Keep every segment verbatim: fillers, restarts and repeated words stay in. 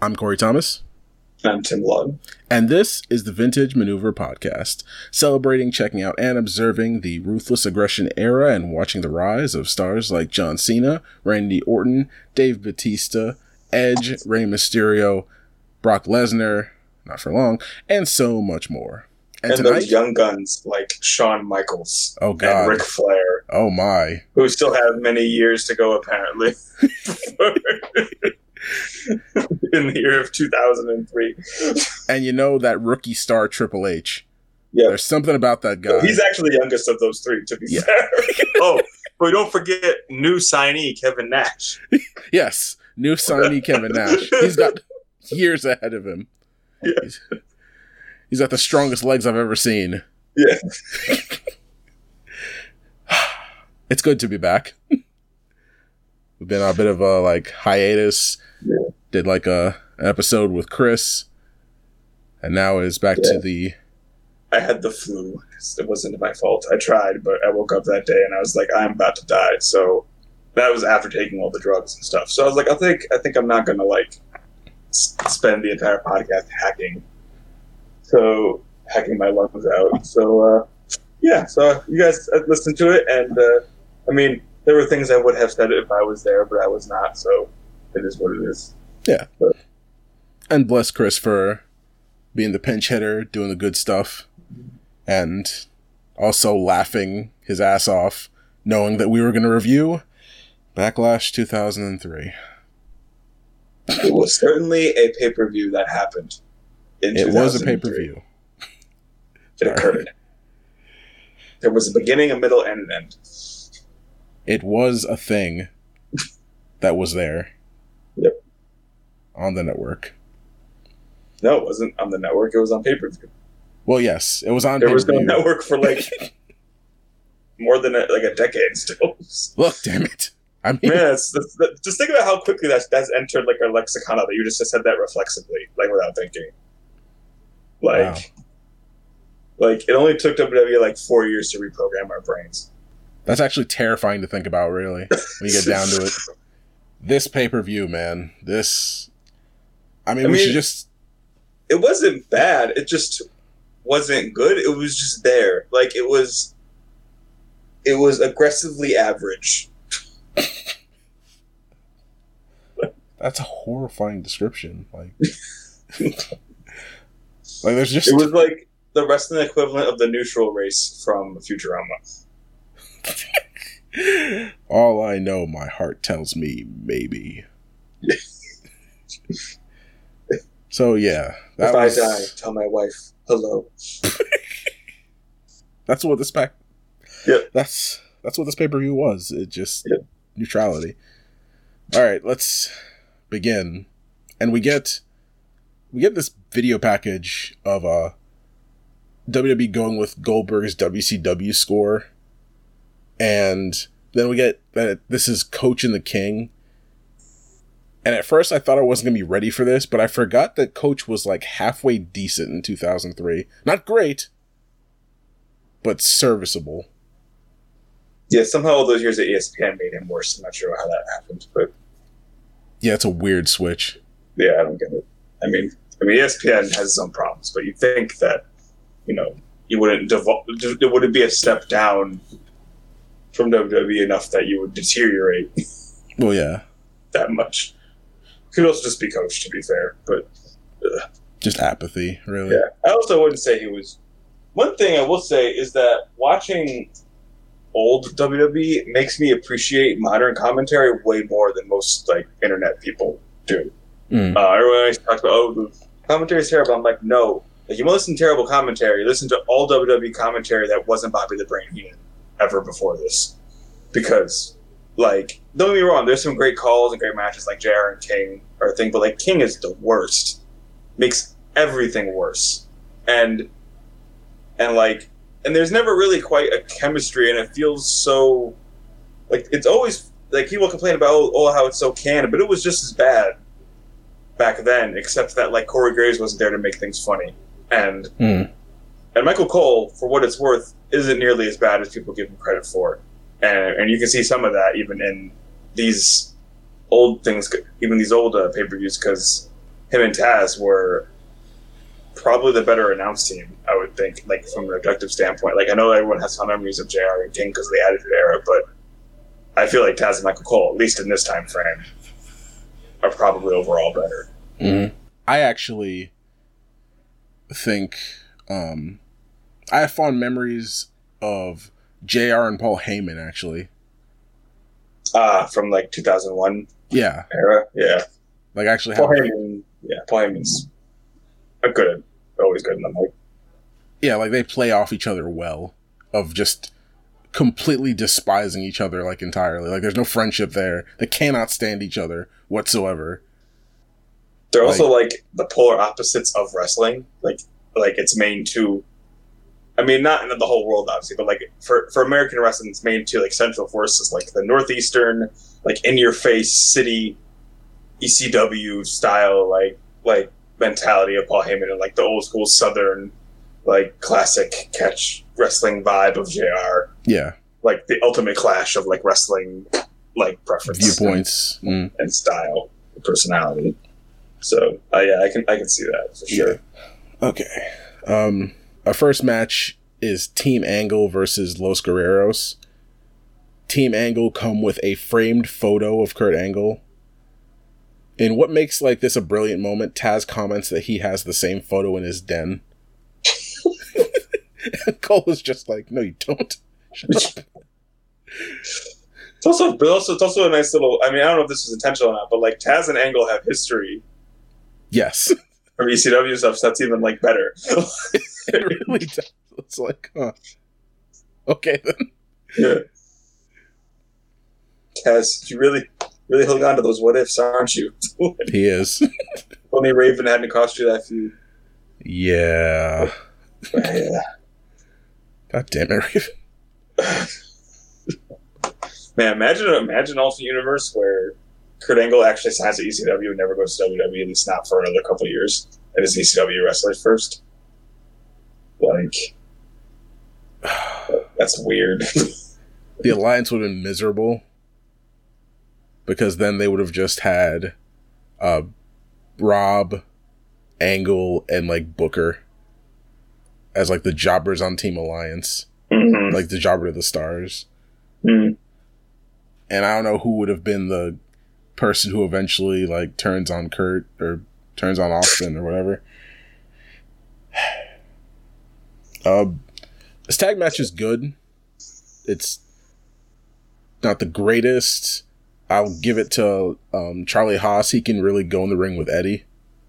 I'm Corey Thomas. I'm Tim Lawton. And this is the Vintage Maneuver Podcast, celebrating, checking out, and observing the ruthless aggression era and watching the rise of stars like John Cena, Randy Orton, Dave Bautista, Edge, Rey Mysterio, Brock Lesnar, not for long, and so much more. And, and tonight, those young guns like Shawn Michaels oh God. and Ric Flair. Oh my. Who still have many years to go, apparently. In the year of two thousand three. And you know that rookie star Triple H. Yeah. There's something about that guy. He's actually the youngest of those three, to be yeah. fair. Oh, but don't forget new signee Kevin Nash. Yes, new signee Kevin Nash. He's got years ahead of him. Yeah. He's, he's got the strongest legs I've ever seen. Yeah. It's good to be back. We've been on a bit of a like hiatus. Yeah. Did like a an episode with Chris, and now is back yeah. to the. I had the flu. It wasn't my fault. I tried, but I woke up that day and I was like, I'm about to die. So that was after taking all the drugs and stuff. So I was like, I think I think I'm not gonna like s- spend the entire podcast hacking. So hacking my lungs out. So uh, yeah. So you guys listened to it, and uh, I mean. There were things I would have said if I was there, but I was not, so it is what it is. Yeah. But. And bless Chris for being the pinch hitter, doing the good stuff, and also laughing his ass off, knowing that we were going to review Backlash two thousand three. It was certainly a pay-per-view that happened in It was a pay-per-view. It occurred. There was a beginning, a middle, and an end. It was a thing that was there. Yep. On the network. No, it wasn't on the network. It was on pay-per-view. Well, yes. It was on there pay-per-view. There was no network for, like, more than, a, like, a decade still. Look, damn it. I mean... Man, it's, it's, it's, just think about how quickly that's, that's entered, like, our lexicon that you just said that reflexively, like, without thinking. Like, wow. like, it only took W W E, like, four years to reprogram our brains. That's actually terrifying to think about, really, when you get down to it. This pay-per-view, man. This... I mean, I we mean, should just... It wasn't bad. It just wasn't good. It was just there. Like, it was... It was aggressively average. That's a horrifying description. Like... like, there's just... It was like the wrestling equivalent of the neutral race from Futurama. All I know, my heart tells me maybe. So yeah, that if was... I die, tell my wife hello. That's what this pack. Yep. That's that's what this pay per view was. It just yep. neutrality. All right, let's begin, and we get we get this video package of uh W W E going with Goldberg's W C W score. And then we get that this is Coach and the King. And at first I thought I wasn't going to be ready for this, but I forgot that Coach was like halfway decent in two thousand three. Not great, but serviceable. Yeah, somehow all those years at E S P N made him worse. I'm not sure how that happened, but... Yeah, it's a weird switch. Yeah, I don't get it. I mean, I mean, E S P N has its own problems, but you'd think that, you know, you wouldn't devolve... It wouldn't be a step down... from W W E enough that you would deteriorate. Well, yeah. That much. Could also just be Coach, to be fair, but... Ugh. Just apathy, really. Yeah. I also wouldn't say he was... One thing I will say is that watching old W W E makes me appreciate modern commentary way more than most, like, internet people do. Mm. Uh, everyone always talks about, oh, the commentary is terrible. I'm like, no. If you want to listen to terrible commentary, listen to all W W E commentary that wasn't Bobby the Brain Heenan ever before this. Because, like, don't get me wrong, there's some great calls and great matches like J R and King or a thing, but, like, King is the worst. Makes everything worse. And, and, like, and there's never really quite a chemistry, and it feels so, like, it's always, like, people complain about, oh, oh how it's so canned, but it was just as bad back then, except that, like, Corey Graves wasn't there to make things funny. And, mm. and Michael Cole, for what it's worth, isn't nearly as bad as people give him credit for. And, and you can see some of that even in these old things, even these old uh, pay-per-views, because him and Taz were probably the better announced team, I would think, like from an objective standpoint. Like I know everyone has fond memories of J R and King because of the Attitude Era, but I feel like Taz and Michael Cole, at least in this time frame, are probably overall better. Mm-hmm. I actually think um, I have fond memories of J R and Paul Heyman, actually. Ah, uh, from like two thousand one yeah. era? Yeah. Like actually Paul have... Heyman, yeah, Paul Heyman's a good, always good in the mic. Yeah, like they play off each other well, of just completely despising each other, like entirely. Like there's no friendship there. They cannot stand each other whatsoever. They're also like, like the polar opposites of wrestling. Like, like its main two. I mean, not in the whole world, obviously, but like for, for American wrestling, its main two like central forces, like the northeastern, like in your face city, E C W style, like like mentality of Paul Heyman, and like the old school southern, like classic catch wrestling vibe of J R. Yeah, like the ultimate clash of like wrestling, like preference, viewpoints, and, mm. and style, and personality. So, uh, yeah, I can I can see that for sure. Yeah. Okay. Um, our first match is Team Angle versus Los Guerreros. Team Angle come with a framed photo of Kurt Angle. In what makes like this a brilliant moment, Taz comments that he has the same photo in his den. And Cole is just like, no, you don't. Shut up. It's also, but also, it's also a nice little. I mean, I don't know if this was intentional or not, but like Taz and Angle have history. Yes. From E C W stuff, so that's even like better. It really does. It's like, huh. Okay then. Yeah. Taz, you really, really hung on to those what ifs, aren't you? He is. Only Raven hadn't cost you that feud. Yeah. Yeah. God damn it, Raven. Man, imagine imagine an alternate universe where Kurt Angle actually signs at E C W and never goes to W W E, at least not for another couple of years. And is E C W wrestler first. Like, that's weird. The alliance would have been miserable because then they would have just had uh, Rob, Angle, and like Booker as like the jobbers on Team Alliance, mm-hmm. like the jobber to the stars. Mm-hmm. And I don't know who would have been the person who eventually like turns on Kurt or turns on Austin or whatever. Uh, this tag match is good. It's not the greatest. I'll give it to um, Charlie Haas. He can really go in the ring with Eddie.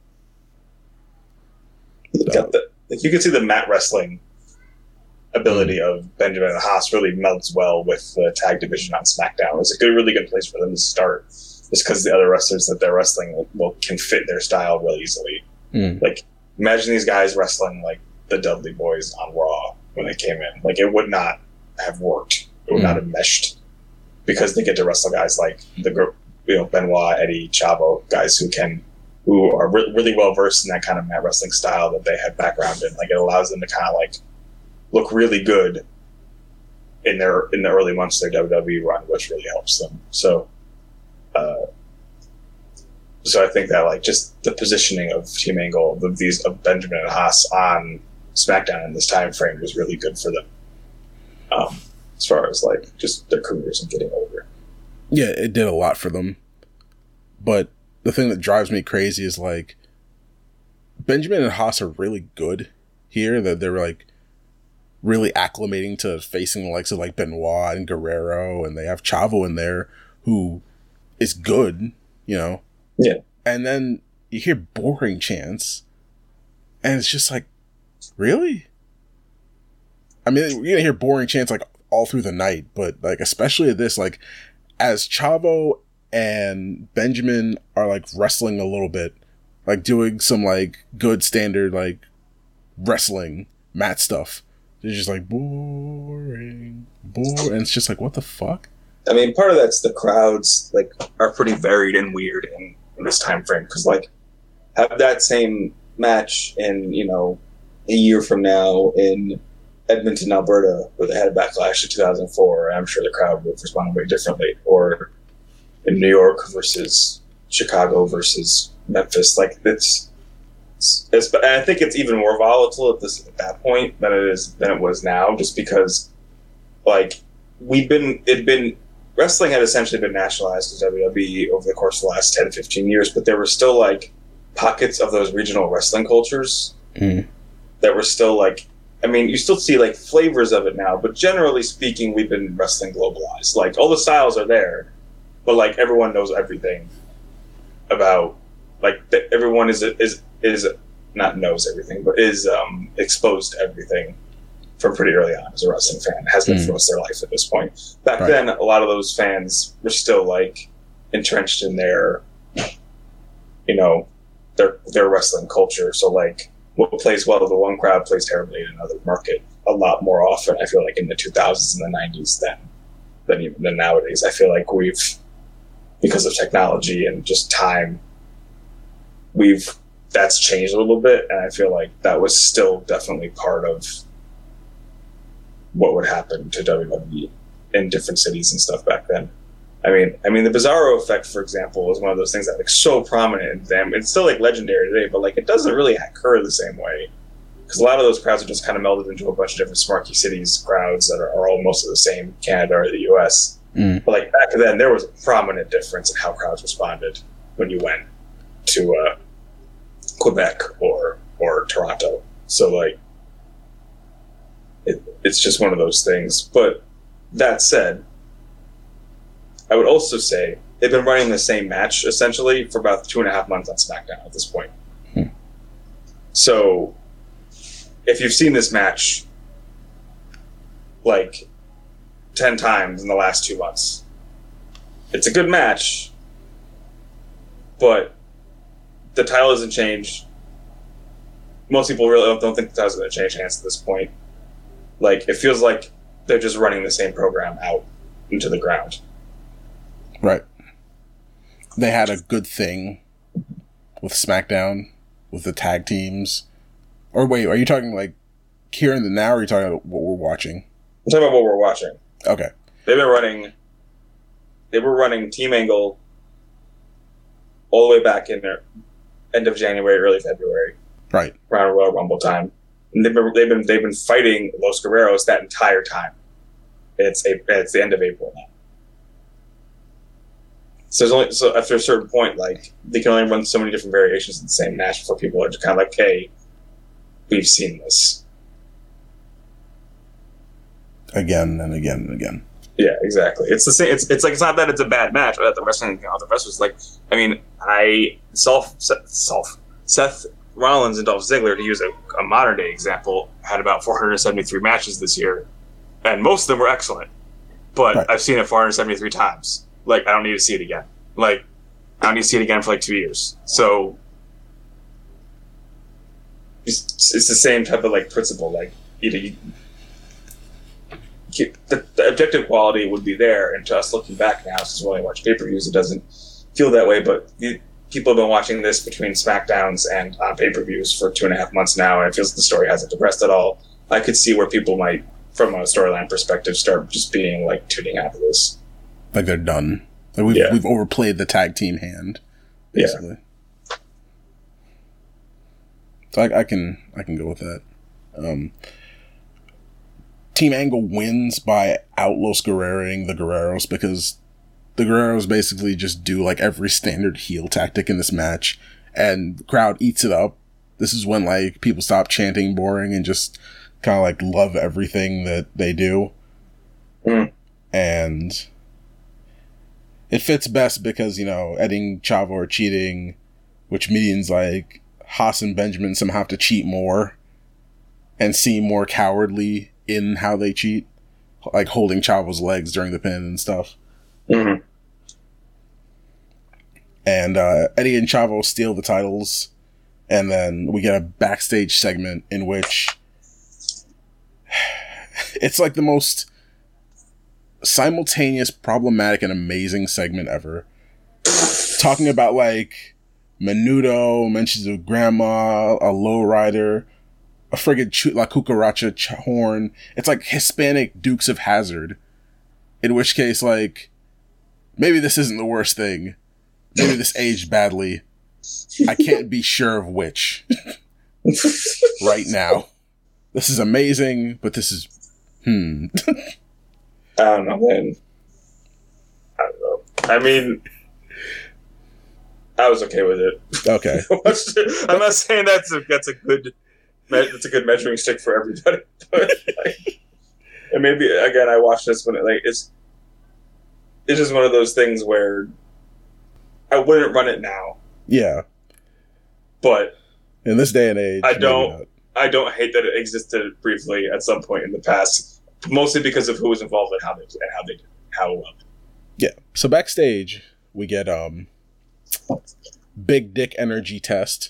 Got the, like you can see the mat wrestling ability mm. of Benjamin and Haas really melds well with the tag division on SmackDown. It's a good, really good place for them to start, just because the other wrestlers that they're wrestling will, will can fit their style real easily. Mm. Like, imagine these guys wrestling like the Dudley Boys on Raw when they came in. Like, it would not have worked. It would mm. not have meshed, because they get to wrestle guys like the group, you know, Benoit, Eddie, Chavo, guys who can, who are re- really well versed in that kind of mat wrestling style that they have background in. Like, it allows them to kind of like look really good in their in the early months of their W W E run, which really helps them. So, uh, so I think that like just the positioning of Team Angle, of these of Benjamin and Haas on SmackDown in this time frame was really good for them. Um, as far as like just their careers and getting over. Yeah, it did a lot for them. But the thing that drives me crazy is like Benjamin and Haas are really good here. That they're like really acclimating to facing the likes of like Benoit and Guerrero, and they have Chavo in there who is good, you know. Yeah. And then you hear boring chants, and it's just like, really? I mean, you're gonna hear boring chants like all through the night, but like especially at this, like as Chavo and Benjamin are like wrestling a little bit, like doing some like good standard like wrestling mat stuff. They're just like boring, boring, and it's just like, what the fuck? I mean, part of that's the crowds like are pretty varied and weird in, in this time frame, because like have that same match in, you know, a year from now in Edmonton, Alberta, where they had a backlash in two thousand four, and I'm sure the crowd would respond way differently. Or in New York versus Chicago versus Memphis. Like it's, it's, it's and I think it's even more volatile at this at that point than it is than it was now, just because like we've been it'd been wrestling had essentially been nationalized to W W E over the course of the last ten to fifteen years, but there were still like pockets of those regional wrestling cultures mm. that were still like, I mean, you still see like flavors of it now, but generally speaking, we've been wrestling globalized. Like all the styles are there, but like everyone knows everything about, like the, everyone is is is not knows everything, but is um, exposed to everything from pretty early on as a wrestling fan. Has been mm. for most of their life at this point. Back right. then, a lot of those fans were still like entrenched in their, you know, their their wrestling culture. So like what plays well to the one crowd plays terribly in another market a lot more often. I feel like in the two thousands and the nineties than than even than nowadays. I feel like we've, because of technology and just time, we've that's changed a little bit, and I feel like that was still definitely part of what would happen to W W E in different cities and stuff back then. I mean, I mean, the Bizarro effect, for example, is one of those things that like so prominent in them. It's still like legendary today, but like it doesn't really occur the same way because a lot of those crowds are just kind of melded into a bunch of different Smarky Cities crowds that are, are all mostly the same, Canada or the U S. Mm. But like back then, there was a prominent difference in how crowds responded when you went to uh, Quebec or or Toronto. So like, it, it's just one of those things. But that said, I would also say they've been running the same match essentially for about two and a half months on SmackDown at this point. Hmm. So if you've seen this match like ten times in the last two months, it's a good match, but the title hasn't changed. Most people really don't, don't think the title's going to change hands at this point. Like, it feels like they're just running the same program out into the ground. Right. They had a good thing with SmackDown, with the tag teams. Or wait, are you talking like here in the now, or are you talking about what we're watching? I'm talking about what we're watching. Okay. They've been running, they were running Team Angle all the way back in their end of January, early February. Right. Around Royal Rumble time. And they've been, they've been, they've been fighting Los Guerreros that entire time. It's a, it's the end of April now. So, there's only, so after a certain point, like, they can only run so many different variations of the same match before people are just kind of like, hey, we've seen this. Again and again and again. Yeah, exactly. It's the same. It's it's like, it's not that it's a bad match, but that the wrestling, you know, the wrestlers, like, I mean, I, Seth, Seth, Seth Rollins and Dolph Ziggler, to use a, a modern day example, had about four hundred seventy-three matches this year, and most of them were excellent. But right. I've seen it four hundred seventy-three times. Like, I don't need to see it again. Like, I don't need to see it again for like two years. So, it's, it's the same type of like principle. Like, you know, you, you, the, the objective quality would be there, and to us looking back now, since we only watch pay-per-views, it doesn't feel that way. But you, people have been watching this between SmackDowns and on pay-per-views for two and a half months now, and it feels like the story hasn't progressed at all. I could see where people might, from a storyline perspective, start just being like tuning out of this. Like they're done. Like we've, yeah. we've overplayed the tag team hand, basically. Yeah. So I, I can I can go with that. Um, Team Angle wins by out Los Guerrering the Guerreros because the Guerreros basically just do like every standard heel tactic in this match, and the crowd eats it up. This is when like people stop chanting boring and just kind of like love everything that they do. Mm. And it fits best because, you know, Eddie and Chavo are cheating, which means like Haas and Benjamin somehow have to cheat more and seem more cowardly in how they cheat, like holding Chavo's legs during the pin and stuff. Mm-hmm. And uh, Eddie and Chavo steal the titles, and then we get a backstage segment in which it's like the most simultaneous, problematic, and amazing segment ever. Talking about like Menudo, mentions of grandma, a lowrider, a friggin' ch- La Cucaracha ch- horn. It's like Hispanic Dukes of Hazzard. In which case, like, maybe this isn't the worst thing, maybe this aged badly. I can't be sure of which right now. This is amazing, but this is hmm. I don't know, man. I don't know. I mean, I was okay with it. Okay. I'm not saying that's a that's a good that's a good measuring stick for everybody, but like, and maybe again, I watched this when it, like it's it's just one of those things where I wouldn't run it now. Yeah. But in this day and age, I don't. I don't hate that it existed briefly at some point in the past, mostly because of who was involved and how they and how they did how well. Yeah. So backstage, we get um, big dick energy test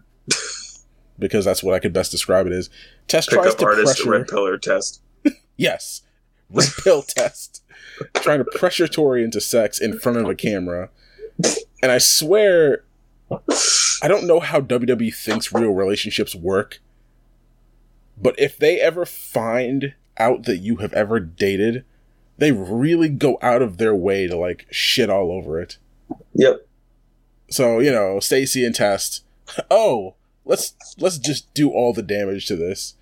because that's what I could best describe it as. Test Pick tries up to artist pressure. Red Pillar test. Yes, red pill test. Trying to pressure Tori into sex in front of a camera, and I swear. I don't know how W W E thinks real relationships work, but if they ever find out that you have ever dated, they really go out of their way to, like, shit all over it. Yep. So, you know, Stacy and Test, oh, let's let's just do all the damage to this.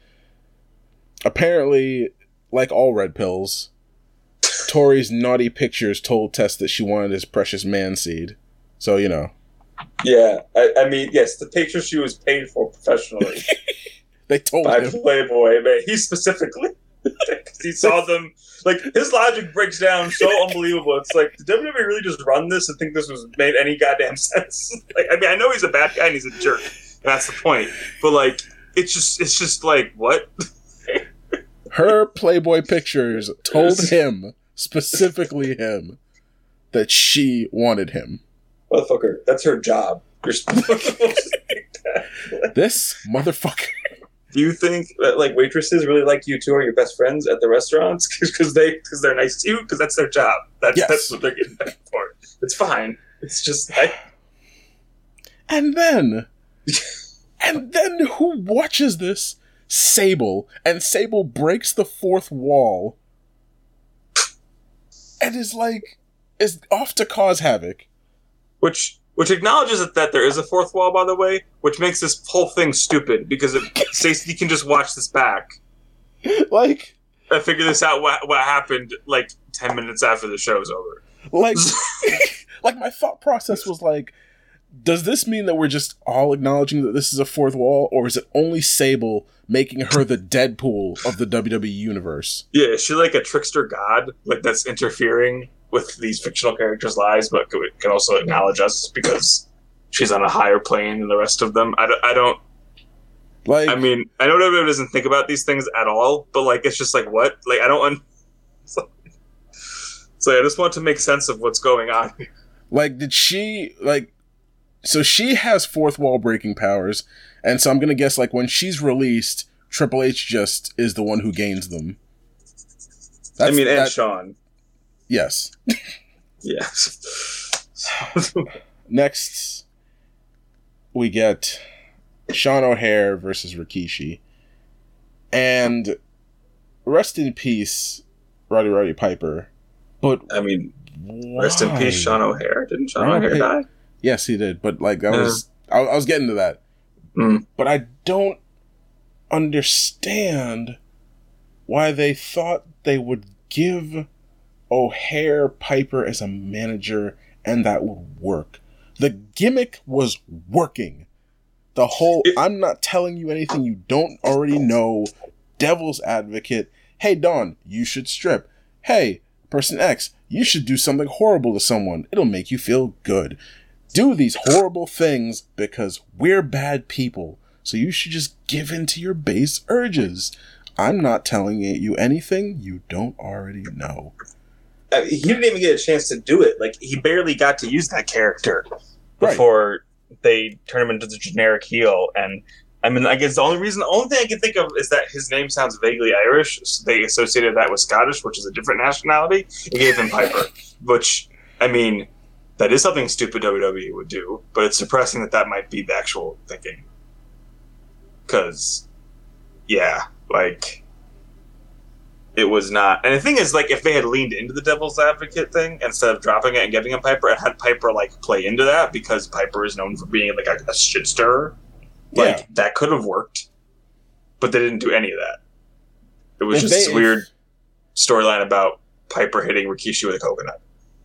Apparently, like all red pills, Tori's naughty pictures told Test that she wanted his precious man seed. So, you know. Yeah, I, I mean, yes, the picture she was paid for professionally. They told by him. Playboy, man. He specifically, because he saw them. Like, his logic breaks down so unbelievable. It's like, did W W E really just run this and think this was made any goddamn sense? Like, I mean, I know he's a bad guy and he's a jerk, and that's the point. But like, it's just, it's just like, what? Her Playboy pictures told him, specifically him, that she wanted him. Motherfucker, that's her job. You're supposed to think that. This motherfucker. Do you think that, like, waitresses really like you two are your best friends at the restaurants because they because they're nice to you? Because that's their job. That's Yes. that's what they're getting paid for. It's fine. It's just I, And then, and then who watches this? Sable. And Sable breaks the fourth wall and is like, is off to cause havoc. which which acknowledges that, that there is a fourth wall, by the way, which makes this whole thing stupid because it, Stacey can just watch this back. Like, I figure this out what what happened like ten minutes after the show's over. like, like my thought process was like, does this mean that we're just all acknowledging that this is a fourth wall, or is it only Sable making her the Deadpool of the W W E universe? Yeah, is she like a trickster god, like that's interfering with these fictional characters' lives, but can also acknowledge us because she's on a higher plane than the rest of them? I don't, I don't Like, I mean, I know everybody doesn't think about these things at all, but like, it's just like, what? Like, I don't un- so, so I just want to make sense of what's going on. like, did she, like, so she has fourth wall breaking powers, and so I'm gonna guess, like, when she's released, Triple H just is the one who gains them. That's, I mean, and that, Sean. Yes. Yes. Next, we get Sean O'Haire versus Rikishi. And rest in peace, Roddy Roddy Piper. But I mean, why? rest in peace, Sean O'Haire. Didn't Sean Ron O'Haire O'Haire- die? Yes, he did. But, like, I Yeah. was, I, I was getting to that. Mm. But I don't understand why they thought they would give O'Haire Piper as a manager and that would work. The gimmick was working. The whole, It- I'm not telling you anything you don't already know, devil's advocate, hey Dawn, you should strip. Hey, person X, you should do something horrible to someone. It'll make you feel good. Do these horrible things because we're bad people. So you should just give in to your base urges. I'm not telling you anything you don't already know. I mean, he didn't even get a chance to do it. Like, he barely got to use that character Right. before they turn him into the generic heel. And I mean, I guess the only reason, the only thing I can think of is that his name sounds vaguely Irish. So they associated that with Scottish, which is a different nationality. They gave him Piper, which, I mean, that is something stupid W W E would do, but it's depressing that that might be the actual thinking. Because, yeah, like, it was not. And the thing is, like, if they had leaned into the devil's advocate thing instead of dropping it and getting a Piper, and had Piper like play into that because Piper is known for being like a, a shit stirrer, like Yeah. that could have worked. But they didn't do any of that. It was If just they- this weird storyline about Piper hitting Rikishi with a coconut.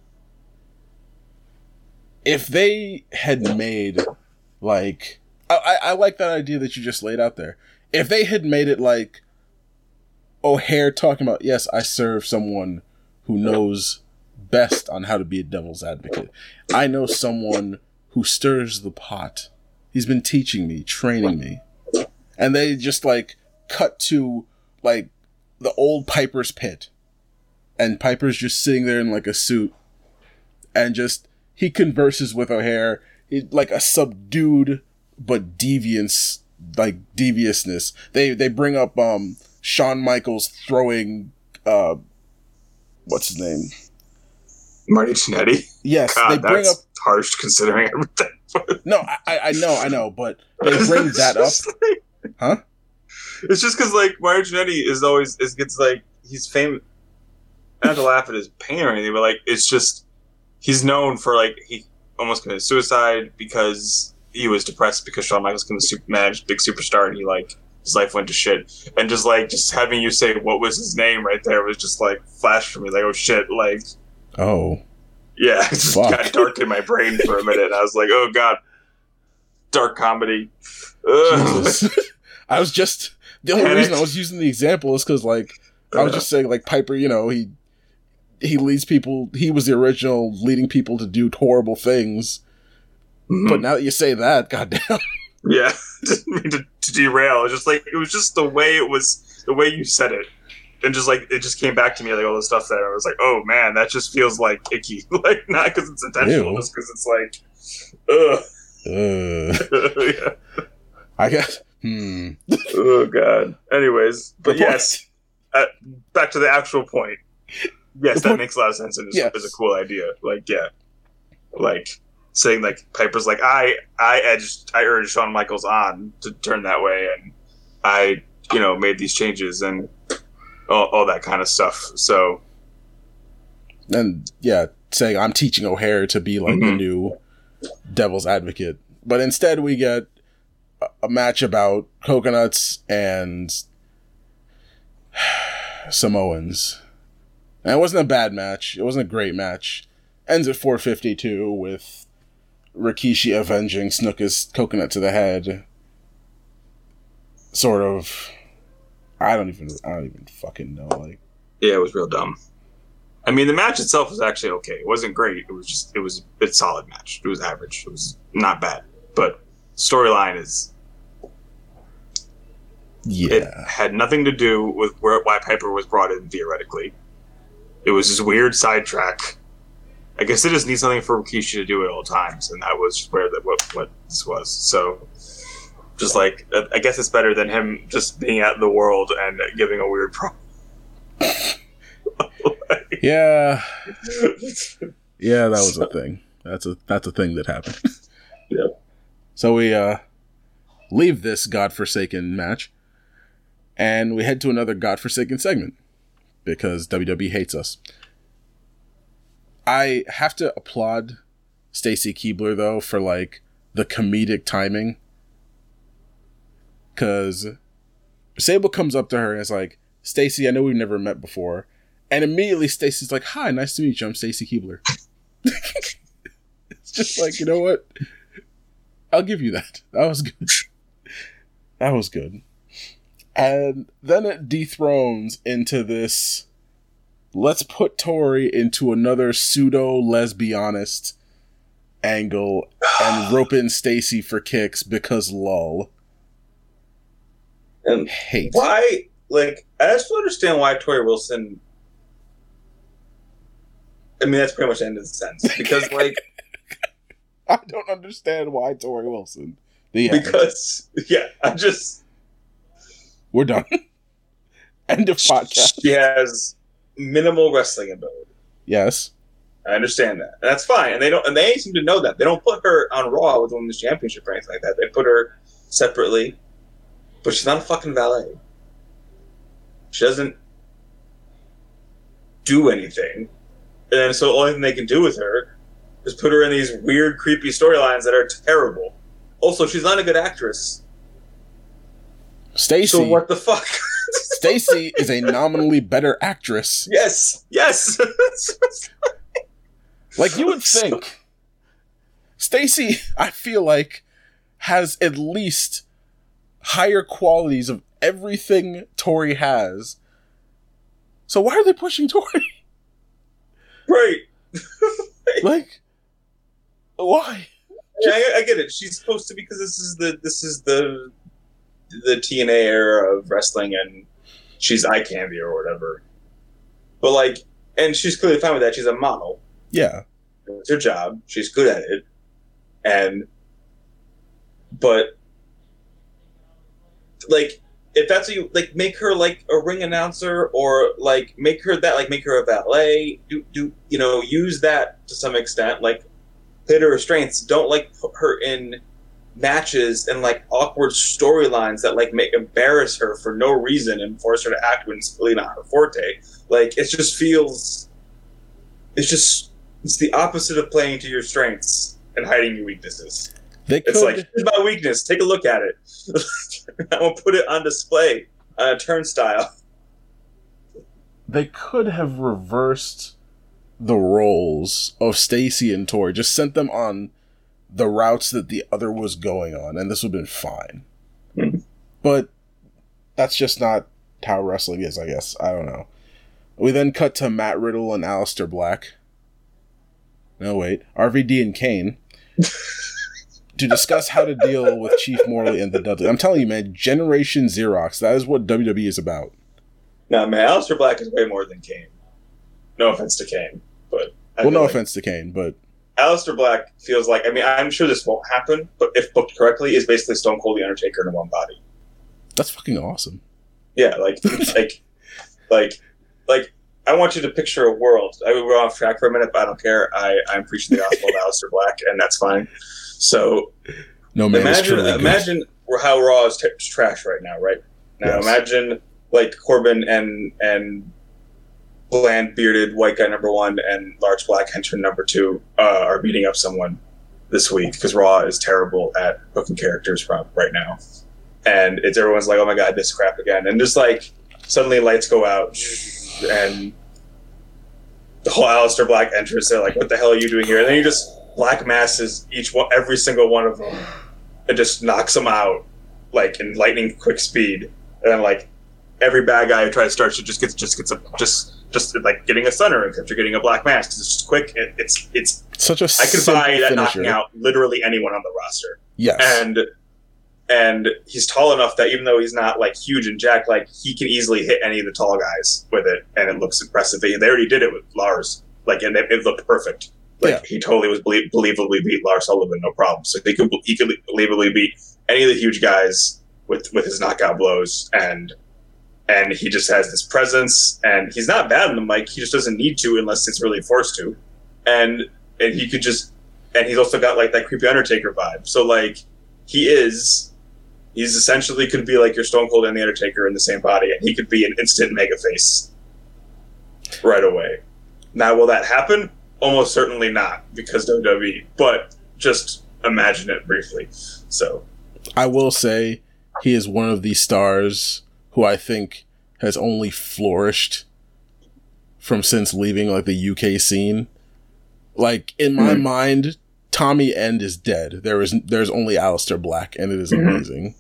If they had made, like... I, I, I like that idea that you just laid out there. If they had made it like O'Haire talking about, yes, I serve someone who knows best on how to be a devil's advocate. I know someone who stirs the pot. He's been teaching me, training me. And they just, like, cut to, like, the old Piper's pit. And Piper's just sitting there in, like, a suit. And just, he converses with O'Haire. He, like, a subdued but deviance, like, deviousness. They they bring up um Shawn Michaels throwing, uh, what's his name? Marty Jannetty? Yes, God, they bring that's up... harsh considering everything. No, I, I know, I know, but they bring that up. Like, Huh? It's just because, like, Mario Jannetty is always, is gets, like, he's famous, not to laugh at his pain or anything, but, like, it's just, he's known for, like, he almost committed suicide because he was depressed because Shawn Michaels became a super, managed big superstar, and he, like, his life went to shit. And just, like, just having you say what was his name right there was just, like, flash for me, like, oh, shit, like, Oh. yeah, it just Fuck. got dark in my brain for a minute, and I was like, oh, God, dark comedy. Ugh. Jesus. I was just... The only Panic. reason I was using the example is because, like, I was just saying, like, Piper, you know, he he leads people... He was the original leading people to do horrible things. Mhm. But now that you say that, goddamn. Yeah, didn't mean to, to derail. It was just like it was just the way it was, the way you said it, and just like it just came back to me like all the stuff there. I was like, oh man, that just feels like icky. Like not because it's intentional, Ew. just because it's like, Uh, ugh. Yeah. I guess... Hmm. Oh god. Anyways, but The yes, uh, back to the actual point. Yes, The that point- makes a lot of sense and is, Yes. is a cool idea. Like yeah, like saying like Piper's like I I edged I urged Shawn Michaels on to turn that way, and I you know made these changes and all, all that kind of stuff. So And, yeah, saying I'm teaching O'Haire to be, like, the Mhm. new devil's advocate. But instead we get a, a match about coconuts and Samoans. And it wasn't a bad match. It wasn't a great match. Ends at four fifty-two with Rikishi avenging Snuka's coconut to the head. Sort of. I don't even. I don't even fucking know. Like, yeah, it was real dumb. I mean, the match itself was actually okay. It wasn't great. It was just it was a solid match. It was average. It was not bad, but storyline is. yeah. It had nothing to do with where why Piper was brought in theoretically. It was this weird sidetrack. I guess they just need something for Rikishi to do at all times, and that was where the, what what this was. So, just like I guess it's better than him just being out in the world and giving a weird pro. Yeah. Yeah, that was a thing. That's a that's a thing that happened. Yep. So we uh leave this godforsaken match and we head to another godforsaken segment because W W E hates us. I have to applaud Stacy Keibler though for like the comedic timing, cuz Sable comes up to her and is like, "Stacy, I know we've never met before." And immediately Stacy's like, "Hi, nice to meet you. I'm Stacy Keibler." It's just like, you know what? I'll give you that. That was good. That was good. And then it dethrones into this, let's put Tori into another pseudo-lesbianist angle and rope in Stacy for kicks because lol. And Hate. why? Like, I just don't understand why Tori Wilson. I mean, that's pretty much the end of the sentence because, like, I don't understand why Tori Wilson. The end. because yeah, I just We're done. End of podcast. she has minimal wrestling ability. Yes. I understand that, and that's fine. And they don't, and they seem to know that. They don't put her on Raw with the Women's Championship or anything like that. They put her separately, but she's not a fucking valet. She doesn't. do anything. And then so the only thing they can do with her is put her in these weird, creepy storylines that are terrible. Also, she's not a good actress. Stacy. So what the fuck? Stacy is a nominally better actress. Yes, yes. Like you would think. Stacy, I feel like, has at least higher qualities of everything Tori has. So why are they pushing Tori? Right. Like, why? Yeah, I, I get it. She's supposed to, because this is the this is the the T N A era of wrestling, and she's eye candy or whatever. But like, and she's clearly fine with that. She's a model. Yeah, it's her job. She's good at it, and but like, if that's what you like, make her like a ring announcer, or like make her that, like make her a valet. Do do you know? Use that to some extent. Like, play to her strengths. Don't like put her in matches and like awkward storylines that like make embarrass her for no reason and force her to act when it's really not her forte. Like, it just feels, it's just it's the opposite of playing to your strengths and hiding your weaknesses. They could, it's like, here's my weakness. Take a look at it. I will put it on display on a turnstile. They could have reversed the roles of Stacy and Tori, just sent them on the routes that the other was going on, and this would have been fine. Mm-hmm. But that's just not how wrestling is, I guess. I don't know. We then cut to Matt Riddle and Aleister Black. No, wait. R V D and Kane. To discuss how to deal with Chief Morley and the Dudley. I'm telling you, man, Generation Xerox, that is what W W E is about. No, man, Aleister Black is way more than Kane. No offense to Kane, but... I well, no like offense to Kane, but... Aleister Black feels like, I mean, I'm sure this won't happen, but if booked correctly, is basically Stone Cold the Undertaker in one body. That's fucking awesome. Yeah, like, like, like, like, I want you to picture a world. I mean, we're off track for a minute, but I don't care. I, I'm preaching the gospel of Aleister Black, and that's fine. So, no man imagine, imagine how Raw is t- trash right now, right? Now, yes. Imagine, like, Corbin and, and bland, bearded, white guy number one and large black henchman number two uh, are beating up someone this week, because Raw is terrible at booking characters right now. And it's everyone's like, oh my god, this crap again. And just like, suddenly lights go out, and the whole Aleister Black enters. They're like, what the hell are you doing here? And then you just black masses each one, every single one of them, and just knocks them out, like, in lightning quick speed. And then, like, every bad guy who tries to start shit just gets, just gets a, just, just like getting a stunner, except you're getting a black mask. It's just quick. It, it's, it's such a I could buy that knocking out literally anyone on the roster. Yes. And, and he's tall enough that even though he's not like huge and jacked, like, he can easily hit any of the tall guys with it, and it looks impressive. They, they already did it with Lars, like, and it, it looked perfect. Like, yeah. He totally was belie- believably beat Lars Sullivan, no problem. So he could he could believably beat any of the huge guys with, with his knockout blows, and and he just has this presence, and he's not bad on the mic. He just doesn't need to unless it's really forced to, and and he could just, and he's also got like that creepy Undertaker vibe. So like, he is, he's essentially could be like your Stone Cold and the Undertaker in the same body, and he could be an instant mega face right away. Now, will that happen? Almost certainly not, because W W E, but just imagine it briefly. So, I will say he is one of the stars who I think has only flourished from since leaving like the U K scene. Like, in my mm-hmm. mind, Tommy End is dead. There is there's only Aleister Black, and it is mm-hmm. amazing.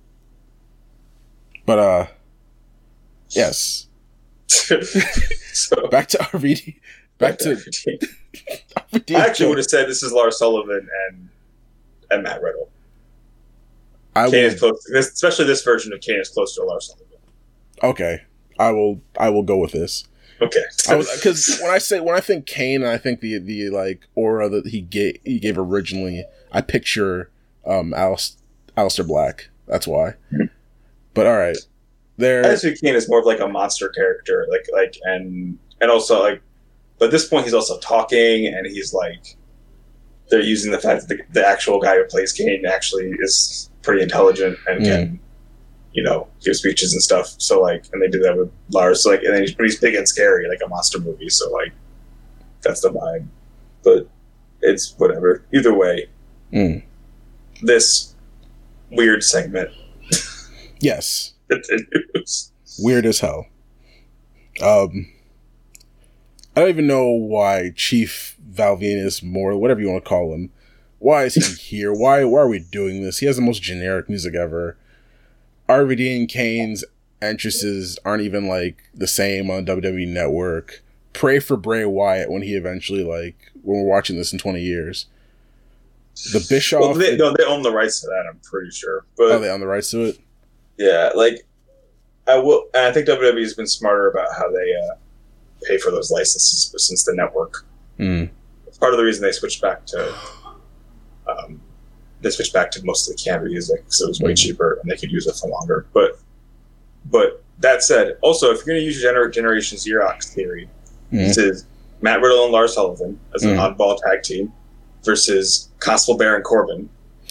But uh, yes. So, back to R V D. Back to R V D. I actually would have said this is Lars Sullivan and and Matt Riddle. I Kane will, is close, especially this version of Kane is close to Lars Sullivan. Okay, I will. I will go with this. Okay, because when I say when I think Kane, and I think the the like aura that he gave he gave originally, I picture um Aleister, Aleister Black. That's why. Mm-hmm. But all right, there. I think Kane is more of like a monster character, like like and and also like. But at this point, he's also talking, and he's like, they're using the fact that the, the actual guy who plays Kane actually is pretty intelligent and mm. can, you know, give speeches and stuff. So like, and they did that with Lars. So like, and then he's, but he's big and scary, like a monster movie. So like, that's the vibe. But it's whatever. Either way, mm. this weird segment. Yes. continues. Weird as hell. Um, I don't even know why Chief Valvinus Moore, whatever you want to call him, why is he here? Why, why are we doing this? He has the most generic music ever. R V D and Kane's entrances aren't even like the same on W W E Network. Pray for Bray Wyatt when he eventually, like, when we're watching this in twenty years. The Bischoff. Well, they, no, they own the rights to that, I'm pretty sure. But oh, they own the rights to it? Yeah, like, I will. And I think W W E has been smarter about how they uh, pay for those licenses since the network. Mm. It's part of the reason they switched back to. Um, they switched back to mostly canned music because it was way mm. cheaper and they could use it for longer. But, but that said, also if you're going to use your gener- Generation Xerox theory, mm. this is Matt Riddle and Lars Sullivan as an mm. oddball tag team versus Constable Baron Corbin.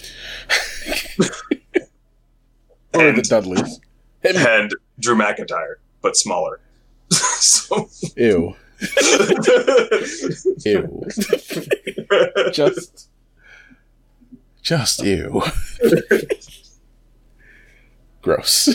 Or and, the Dudleys. And Drew McIntyre, but smaller. so, Ew. Ew. Just... Just ew. Gross.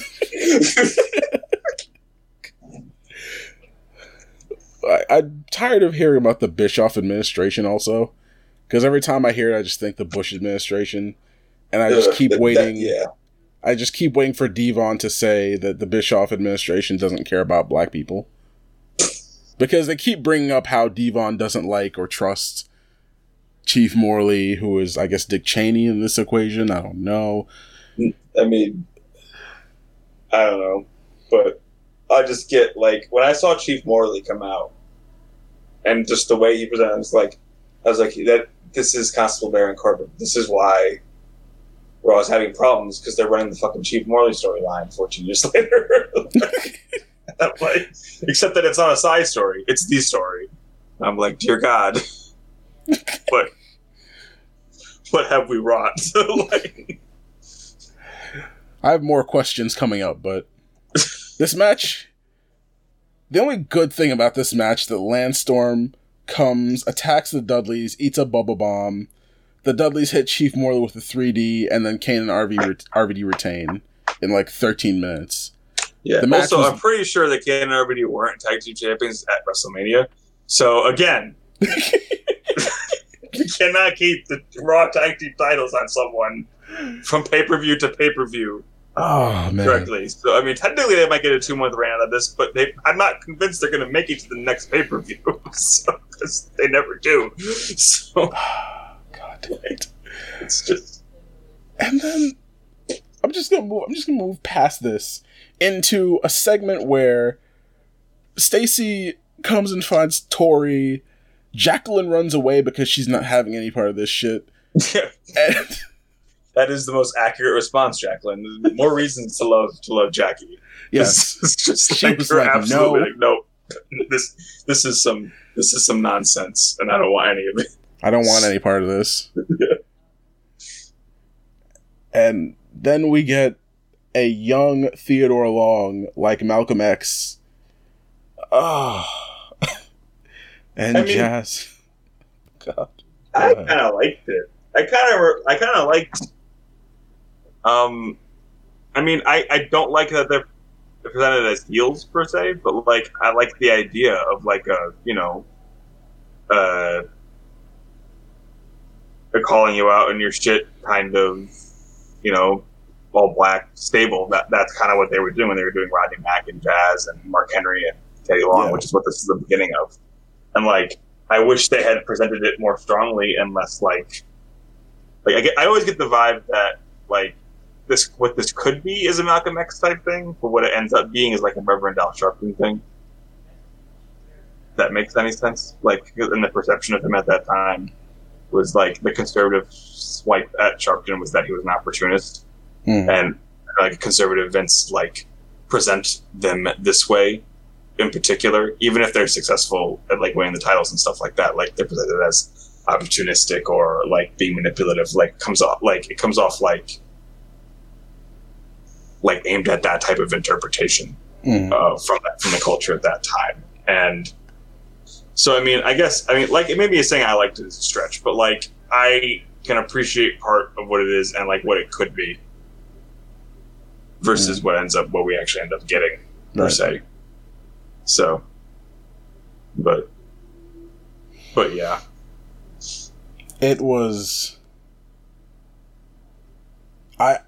I, I'm tired of hearing about the Bischoff administration also. Because every time I hear it, I just think the Bush administration. And I just keep uh, that, waiting. That, yeah. I just keep waiting for Devon to say that the Bischoff administration doesn't care about black people. Because they keep bringing up how Devon doesn't like or trust Chief Morley, who is, I guess, Dick Cheney in this equation. I don't know. I mean, I don't know. But I just get, like, when I saw Chief Morley come out, and just the way he presented, I was like, I was like, that this is Constable Baron Corbin. This is why we're always having problems, because they're running the fucking Chief Morley storyline fourteen years later. I'm like, except that it's not a side story. It's the story. I'm like, dear God. What what have we wrought? Like, I have more questions coming up, but this match, the only good thing about this match, that Landstorm comes, attacks the Dudleys, eats a bubble bomb. The Dudleys hit Chief Morley with a three D, and then Kane and R V D, R V D retain in like thirteen minutes. Yeah. The also, was... I'm pretty sure that Kane and R V D weren't tag team champions at WrestleMania. So again, we cannot keep the Raw tag team titles on someone from pay per view to pay per view. Oh man! Directly. So I mean, technically they might get a two month run out of this, but they, I'm not convinced they're going to make it to the next pay per view. So, because they never do. So, God damn it! It's just. And then I'm just gonna move. I'm just gonna move past this into a segment where Stacy comes and finds Tori. Jacqueline runs away because she's not having any part of this shit. Yeah. And that is the most accurate response, Jacqueline. There's more reasons to love to love Jackie. Yes. It's just she like, was like, absolutely no. Like, no. This this is some this is some nonsense, and I don't want any of it. I don't want any part of this. Yeah. And then we get a young Theodore Long like Malcolm X. Oh. And I mean, Jazz. God. I kind of liked it. I kind of, I kind of liked. Um, I mean, I, I don't like that they're presented as heels per se, but like I like the idea of like a you know, uh, they're calling you out in your shit kind of, you know, all black stable. That that's kind of what they were doing. They were doing Rodney Mack and Jazz and Mark Henry and Teddy Long, yeah. Which is what this is the beginning of. And like, I wish they had presented it more strongly and less like, like I get, I always get the vibe that like this, what this could be is a Malcolm X type thing, but what it ends up being is like a Reverend Al Sharpton thing. If that makes any sense? Like, and the perception of him at that time was like the conservative swipe at Sharpton was that he was an opportunist, mm. and like conservative events like present them this way. In particular, even if they're successful at like winning the titles and stuff like that, like they're presented as opportunistic or like being manipulative, like comes off like it comes off like like aimed at that type of interpretation mm. uh, from that, from the culture at that time. And so, I mean, I guess, I mean, like, maybe it's saying I liked it as a stretch, but like, I can appreciate part of what it is and like what it could be versus mm. what ends up, what we actually end up getting, per right. se. So, but, but yeah. It was, I,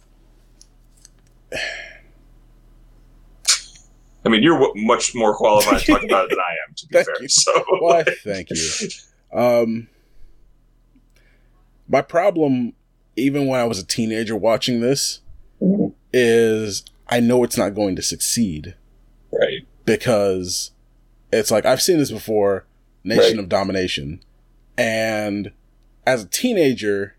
I mean, you're much more qualified to talk about it than I am, to be fair. You. So, Why, thank you. Um, my problem, even when I was a teenager watching this, mm-hmm. is I know it's not going to succeed. Right. Because it's like, I've seen this before, Nation right. of Domination. And as a teenager,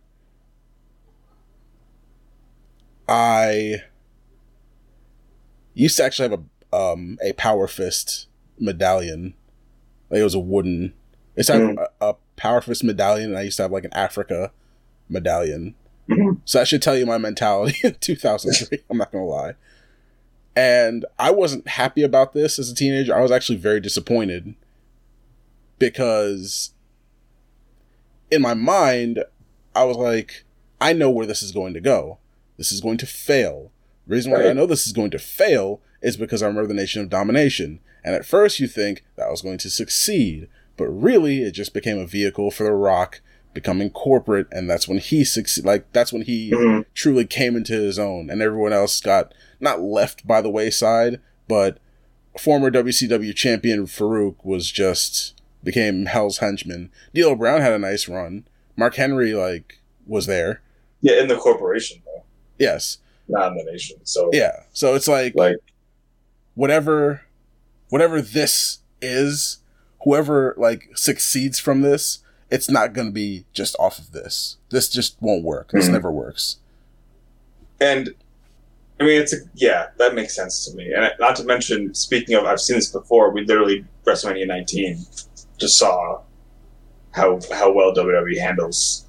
I used to actually have a um, a Power Fist medallion. Like it was a wooden. It's mm-hmm. a, a Power Fist medallion, and I used to have like an Africa medallion. Mm-hmm. So that should tell you my mentality in two thousand three. I'm not gonna lie. And I wasn't happy about this as a teenager. I was actually very disappointed because in my mind, I was like, I know where this is going to go. This is going to fail. The reason why right. I know this is going to fail is because I remember the Nation of Domination. And at first you think that was going to succeed, but really it just became a vehicle for The Rock becoming corporate, and that's when he succeed. Like that's when he mm-hmm. truly came into his own, and everyone else got not left by the wayside, but former W C W champion Farouk was just became Hell's henchman. D'Lo Brown had a nice run. Mark Henry like was there. Yeah, in the corporation though. Yes. Not in the nation. So yeah, so it's like like whatever, whatever this is, whoever like succeeds from this. It's not going to be just off of this. This just won't work. This mm-hmm. never works. And, I mean, it's a, yeah, that makes sense to me. And not to mention, speaking of, I've seen this before, we literally, WrestleMania nineteen, just saw how how well W W E handles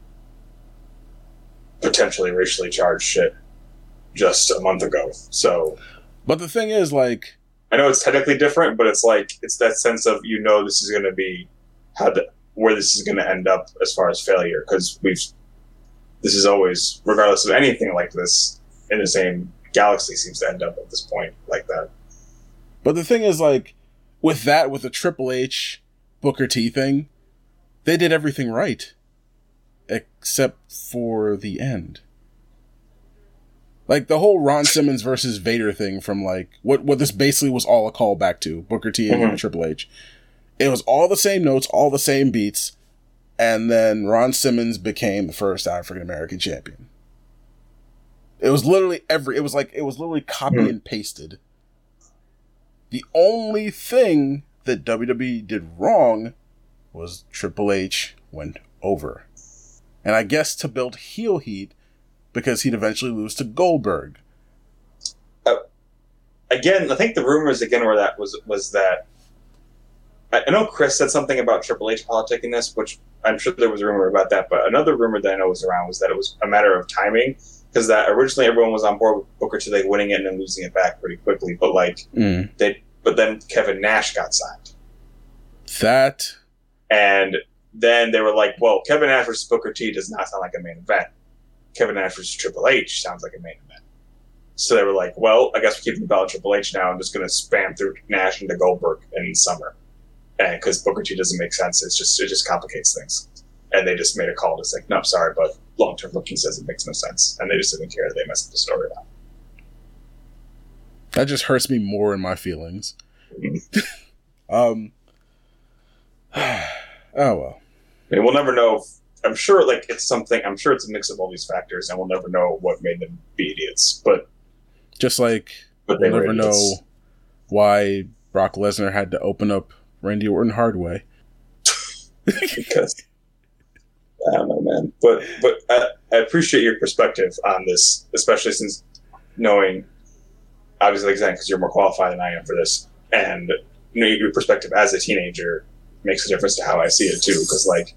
potentially racially charged shit just a month ago. So. But the thing is, like. I know it's technically different, but it's like, it's that sense of, you know, this is going to be how the. where this is going to end up as far as failure, because we've this is always, regardless of anything like this in the same galaxy, seems to end up at this point like that. But the thing is, like with that, with the Triple H Booker T thing, they did everything right except for the end. Like the whole Ron Simmons versus Vader thing from like what what this basically was all a callback to Booker T and mm-hmm. Triple H. It was all the same notes, all the same beats, and then Ron Simmons became the first African American champion. It was literally every. It was like it was literally copy mm-hmm. and pasted. The only thing that W W E did wrong was Triple H went over, and I guess to build heel heat because he'd eventually lose to Goldberg. Uh, again, I think the rumors again were that was was that. I know Chris said something about Triple H politicking this, which I'm sure there was a rumor about that, but another rumor that I know was around was that it was a matter of timing, because that originally everyone was on board with Booker T like winning it and then losing it back pretty quickly, but like mm. they, but then Kevin Nash got signed. That, and then they were like, well, Kevin Nash versus Booker T does not sound like a main event. Kevin Nash versus Triple H sounds like a main event. So they were like, well, I guess we're keeping the belt Triple H now. I'm just going to spam through Nash into Goldberg in summer. And because Booker T doesn't make sense, it's just it just complicates things, and they just made a call to say, "No, sorry, but long term booking says it makes no sense," and they just didn't care. They messed up the story up. That just hurts me more in my feelings. um. Oh well. I mean, we'll never know. If, I'm sure, like it's something. I'm sure it's a mix of all these factors, and we'll never know what made them be idiots. But just like but we'll never know why Brock Lesnar had to open up Randy Orton hard way. Because I don't know, man. But but I, I appreciate your perspective on this, especially since knowing, obviously, like because you're more qualified than I am for this, and you know, your perspective as a teenager makes a difference to how I see it too. Because like,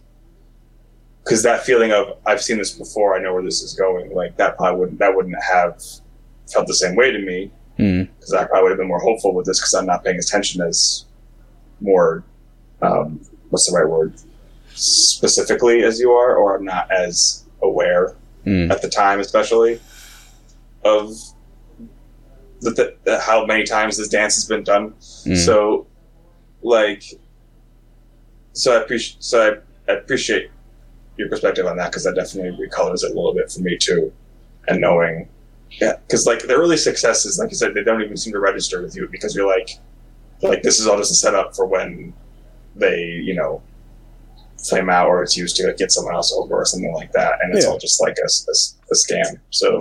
because that feeling of I've seen this before, I know where this is going. Like that probably wouldn't that wouldn't have felt the same way to me. Because mm. I probably would have been more hopeful with this because I'm not paying attention as more, um, what's the right word, specifically as you are, or I'm not as aware mm. at the time, especially, of the, the, how many times this dance has been done. Mm. So, like, so I appreciate, so I, I appreciate your perspective on that because that definitely recolors it a little bit for me too, and knowing. Yeah, because like the early successes, like you said, they don't even seem to register with you because you're like, like this is all just a setup for when they, you know, flame out or it's used to get someone else over or something like that, and it's yeah. all just like a, a, a scam. So,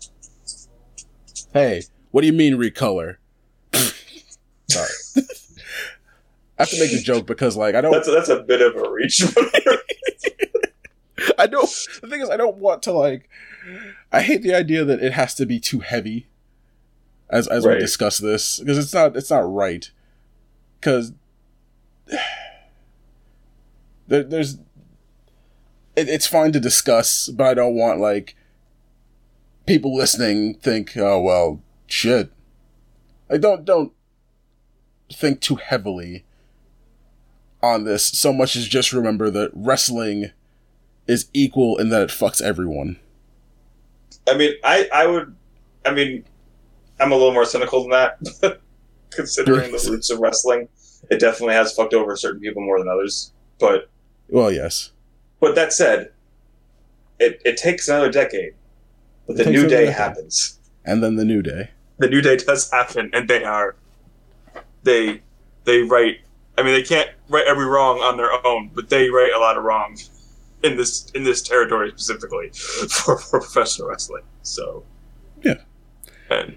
hey, what do you mean recolor? Sorry, I have to make a joke because like I don't. That's a, that's a bit of a reach. I don't. The thing is, I don't want to like. I hate the idea that it has to be too heavy as as right. we discuss this because it's not it's not right because there, there's it, it's fine to discuss, but I don't want like people listening think, oh well, shit. I don't don't think too heavily on this so much as just remember that wrestling is equal in that it fucks everyone. I mean, I, I would, I mean, I'm a little more cynical than that, considering the roots of wrestling. It definitely has fucked over certain people more than others, but... Well, yes. But that said, it, it takes another decade, but the new day happens. And then the new day. The new day does happen, and they are, they, they write, I mean, they can't right every wrong on their own, but they right a lot of wrong. In this in this territory specifically for, for professional wrestling, so yeah, and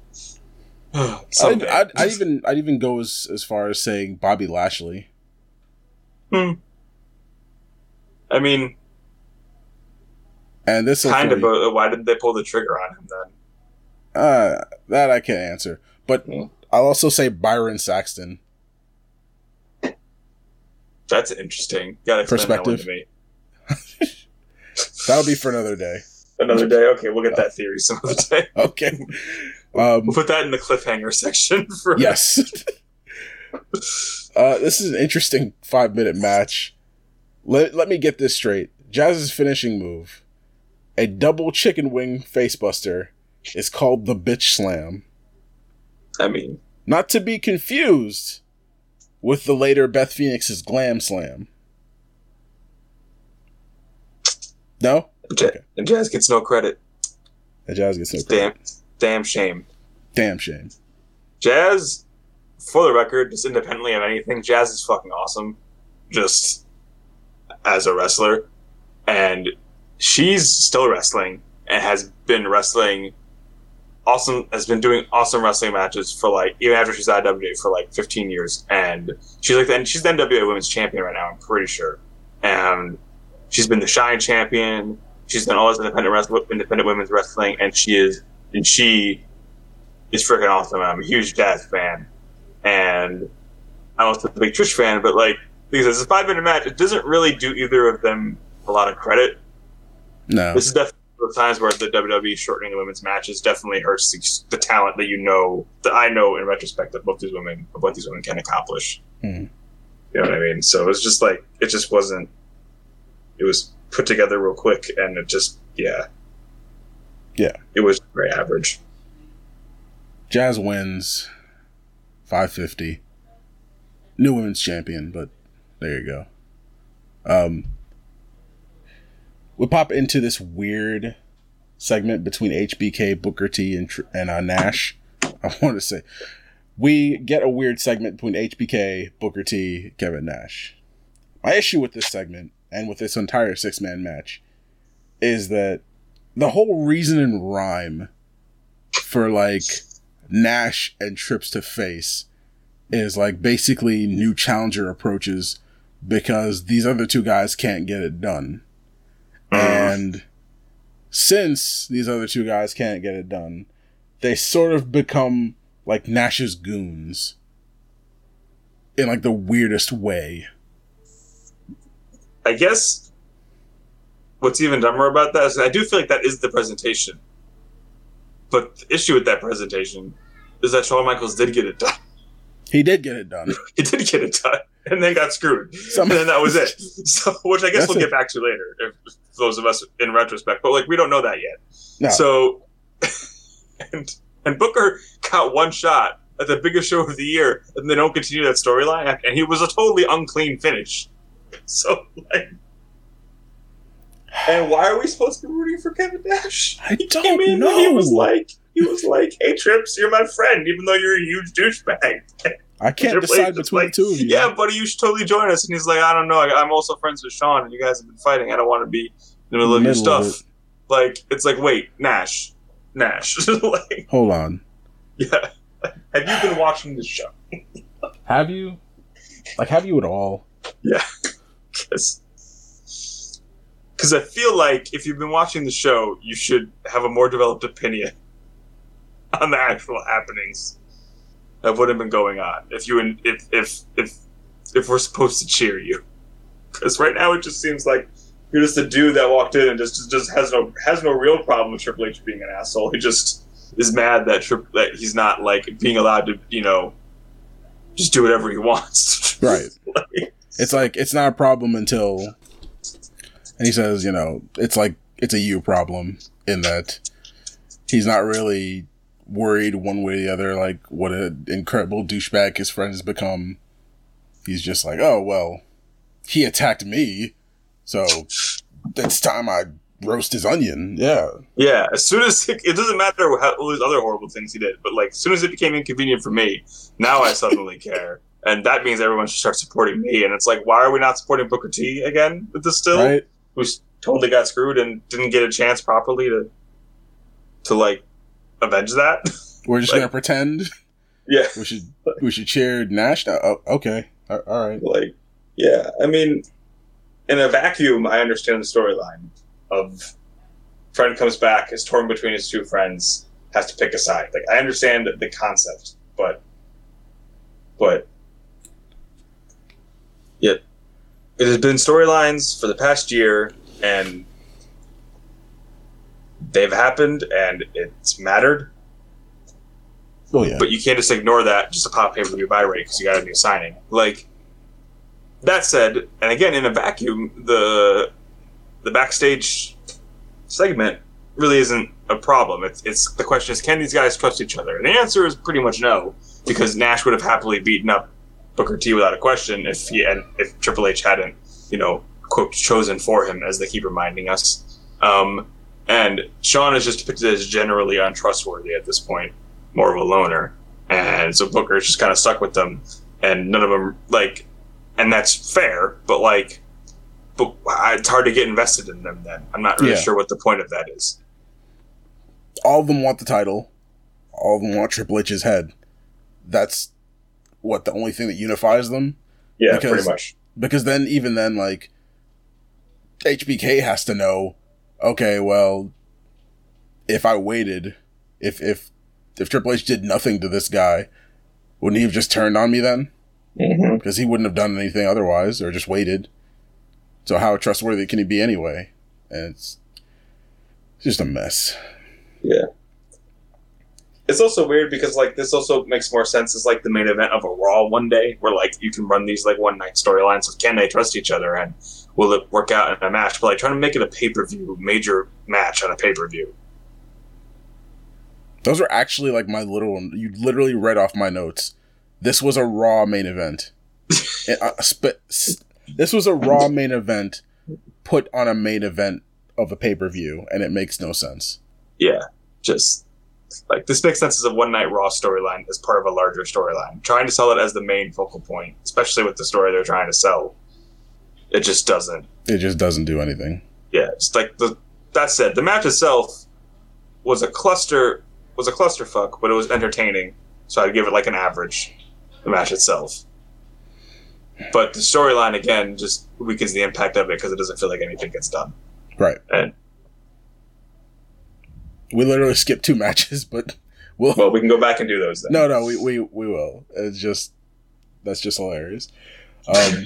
I'd, I'd, I'd even I'd even go as as far as saying Bobby Lashley. Hmm. I mean, and this kind of. But why didn't they pull the trigger on him then? Uh, that I can't answer. But hmm. I'll also say Byron Saxton. That's interesting. Gotta explain that one to me. That'll be for another day. Another day? Okay, we'll get that theory some other day. Okay. Um, we'll put that in the cliffhanger section. For yes. uh, this is an interesting five-minute match. Let, let me get this straight. Jazz's finishing move, a double chicken wing facebuster, is called the Bitch Slam. I mean... Not to be confused with the later Beth Phoenix's Glam Slam. No? Okay. And Jazz gets no credit. And Jazz gets no credit. Damn, damn shame. Damn shame. Jazz, for the record, just independently of anything, Jazz is fucking awesome. Just as a wrestler. And she's still wrestling and has been wrestling awesome, has been doing awesome wrestling matches for like, even after she's out of W W E for like fifteen years. And she's like, and she's the N W A Women's Champion right now, I'm pretty sure. And she's been the Shine Champion. She's done all this independent wrestling, independent women's wrestling, and she is, and she is freaking awesome. I'm a huge Jazz fan, and I'm also a big Trish fan. But like, because it's a five minute match, it doesn't really do either of them a lot of credit. No, this is definitely the times where the W W E shortening the women's matches definitely hurts the, the talent that you know, that I know in retrospect that both these women, of what these women can accomplish. Mm. You know what I mean? So it's just like, it just wasn't. It was put together real quick, and it just, yeah. Yeah. It was very average. Jazz wins five fifty. New women's champion, but there you go. Um, we pop into this weird segment between H B K, Booker T, and, and uh, Nash. I want to say, we get a weird segment between H B K, Booker T, Kevin Nash. My issue with this segment, and with this entire six-man match, is that the whole reason and rhyme for, like, Nash and Trips to face is, like, basically new challenger approaches because these other two guys can't get it done. And since these other two guys can't get it done, they sort of become, like, Nash's goons in, like, the weirdest way. I guess what's even dumber about that is I do feel like that is the presentation. but the issue with that presentation is that Shawn Michaels did get it done. He did get it done. He did get it done, and then got screwed. Some, and then that was it. So, which I guess we'll a, get back to later, if, if those of us in retrospect. But like, we don't know that yet. No. So, and and Booker got one shot at the biggest show of the year, and they don't continue that storyline, and he was a totally unclean finish. So, like, and why are we supposed to be rooting for Kevin Nash? I he don't came in know. And he was like, he was like, "Hey, Trips, you're my friend, even though you're a huge douchebag." I can't Triple decide between like, the two of you. Yeah, buddy, you should totally join us. And he's like, "I don't know. I, I'm also friends with Sean, and you guys have been fighting. I don't want to be in the middle of your stuff." Like, it's like, wait, Nash, Nash. Like, hold on. Yeah, have you been watching this show? Have you? Like, have you at all? Yeah, because because I feel like if you've been watching the show, you should have a more developed opinion on the actual happenings of what had been going on. If you if if if if we're supposed to cheer you, because right now it just seems like you're just a dude that walked in and just just has no has no real problem with Triple H being an asshole. He just is mad that Tri- that he's not like being allowed to, you know, just do whatever he wants. Right. Like, it's like it's not a problem until, and he says, you know, it's like it's a you problem in that he's not really worried one way or the other, like what an incredible douchebag his friend has become. He's just like, oh, well, he attacked me, so it's time I roast his onion. Yeah. Yeah, as soon as it, it doesn't matter how, all these other horrible things he did, but like as soon as it became inconvenient for me, now I suddenly care. And that means everyone should start supporting me. And it's like, why are we not supporting Booker T again with this still? Right. Who's totally got screwed and didn't get a chance properly to to like avenge that. We're just like, gonna pretend. Yeah, we should we should cheer Nash. Now. Oh, okay, all right. Like, yeah, I mean, in a vacuum, I understand the storyline of friend comes back, is torn between his two friends, has to pick a side. Like, I understand the concept, but but yet it has been storylines for the past year, and they've happened, and it's mattered. Oh, yeah. But you can't just ignore that just to pop pay-per-view buy rate because you got a new signing. Like, that said, and again, in a vacuum, the the backstage segment really isn't a problem. It's it's the question is, can these guys trust each other? And the answer is pretty much no, because Nash would have happily beaten up Booker T without a question if he had, if Triple H hadn't, you know, quote, chosen for him, as they keep reminding us. Um, and Shawn is just depicted as generally untrustworthy at this point, more of a loner. And so Booker is just kind of stuck with them, and none of them, like, and that's fair, but like, but it's hard to get invested in them then. I'm not really yeah. sure what the point of that is. All of them want the title. All of them want Triple H's head. That's what, the only thing that unifies them? Yeah, because, pretty much. Because then, even then, like, H B K has to know, okay, well, if I waited, if if if Triple H did nothing to this guy, wouldn't he have just turned on me then? Mm-hmm. Because he wouldn't have done anything otherwise, or just waited. So how trustworthy can he be anyway? And it's, it's just a mess. Yeah. It's also weird because, like, this also makes more sense as, like, the main event of a Raw one day, where, like, you can run these, like, one-night storylines of can they trust each other and will it work out in a match? But, like, trying to make it a pay-per-view, major match on a pay-per-view. Those are actually, like, my little... You literally read off my notes. This was a Raw main event. it, uh, sp- this was a Raw main event put on a main event of a pay-per-view, and it makes no sense. Yeah, just... Like, this makes sense as a one-night Raw storyline as part of a larger storyline. Trying to sell it as the main focal point, especially with the story they're trying to sell, it just doesn't. It just doesn't do anything. Yeah, it's like, the that said, the match itself was a cluster, was a clusterfuck, but it was entertaining, so I'd give it like an average, the match itself. But the storyline, again, just weakens the impact of it because it doesn't feel like anything gets done. Right. And we literally skipped two matches, but we'll... Well, we can go back and do those then. No, no, we we, we will. It's just... That's just hilarious. Um,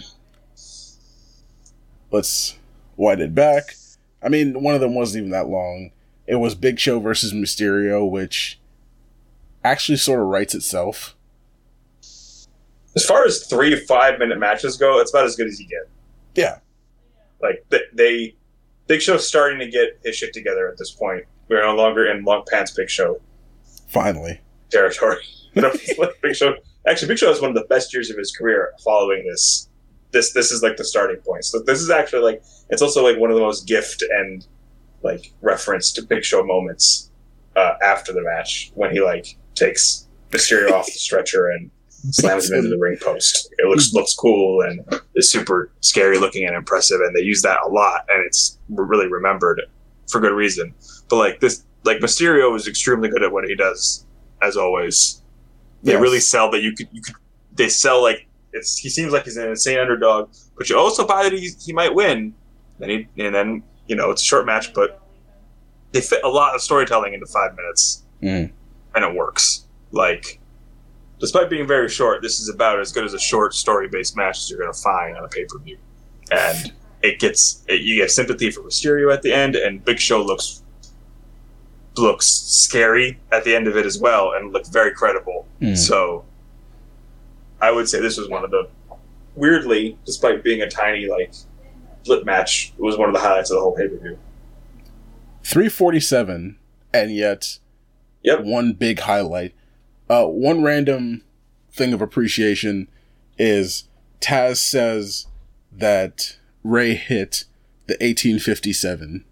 let's wind it back. I mean, one of them wasn't even that long. it was Big Show versus Mysterio, which actually sort of writes itself. As far as three to five minute matches go, it's about as good as you get. Yeah. Like, they, they Big Show's starting to get his shit together at this point. We're no longer in long pants Big Show Finally. territory. Big Show, actually, Big Show has one of the best years of his career following this. This this is like the starting point. So this is actually like, it's also like one of the most gift and like reference to Big Show moments uh, after the match when he like takes Mysterio off the stretcher and slams him into the ring post. It looks looks cool and is super scary looking and impressive, and they use that a lot, and it's really remembered for good reason. But like this, like Mysterio is extremely good at what he does, as always. They Yes. really sell that you could you could. They sell like it's. He seems like he's an insane underdog, but you also buy that he he might win. Then he and then you know it's a short match, but they fit a lot of storytelling into five minutes, Mm. and it works. Like, despite being very short, this is about as good as a short story-based match as you're going to find on a pay-per-view. And it gets it, you get sympathy for Mysterio at the end, and Big Show looks looks scary at the end of it as well, and looks very credible. Mm. So, I would say this was one of the weirdly, despite being a tiny like flip match, it was one of the highlights of the whole pay-per-view. three forty-seven, and yet Yep. one big highlight. Uh, one random thing of appreciation is Taz says that Ray hit the eighteen fifty-seven.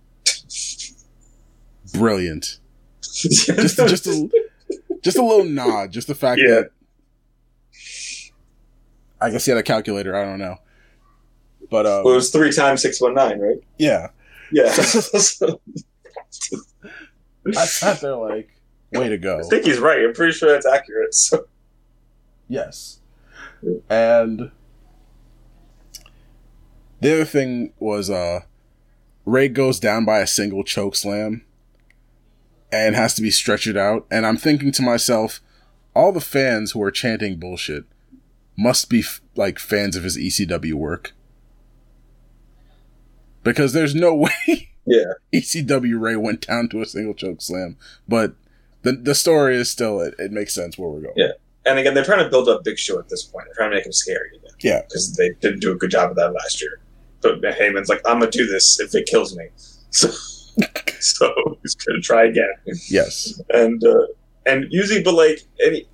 Brilliant. Just, just, a, just a little nod. Just the fact Yeah. that I guess he had a calculator. I don't know, but um, Well, it was three times six one nine, right? yeah. Yeah. I sat there like, way to go. I think he's right. I'm pretty sure that's accurate. So. Yes. And the other thing was uh Ray goes down by a single choke slam and has to be stretchered out. And I'm thinking to myself, all the fans who are chanting bullshit must be f- like fans of his E C W work. Because there's no way Yeah. E C W Ray went down to a single choke slam. But the the story is still, it, it makes sense where we're going. Yeah. And again, they're trying to build up Big Show at this point. They're trying to make him scary again. Yeah. Because they didn't do a good job of that last year. But Heyman's like, I'm going to do this if it kills me. So, so he's going to try again. Yes. And, uh, and usually, but like, any,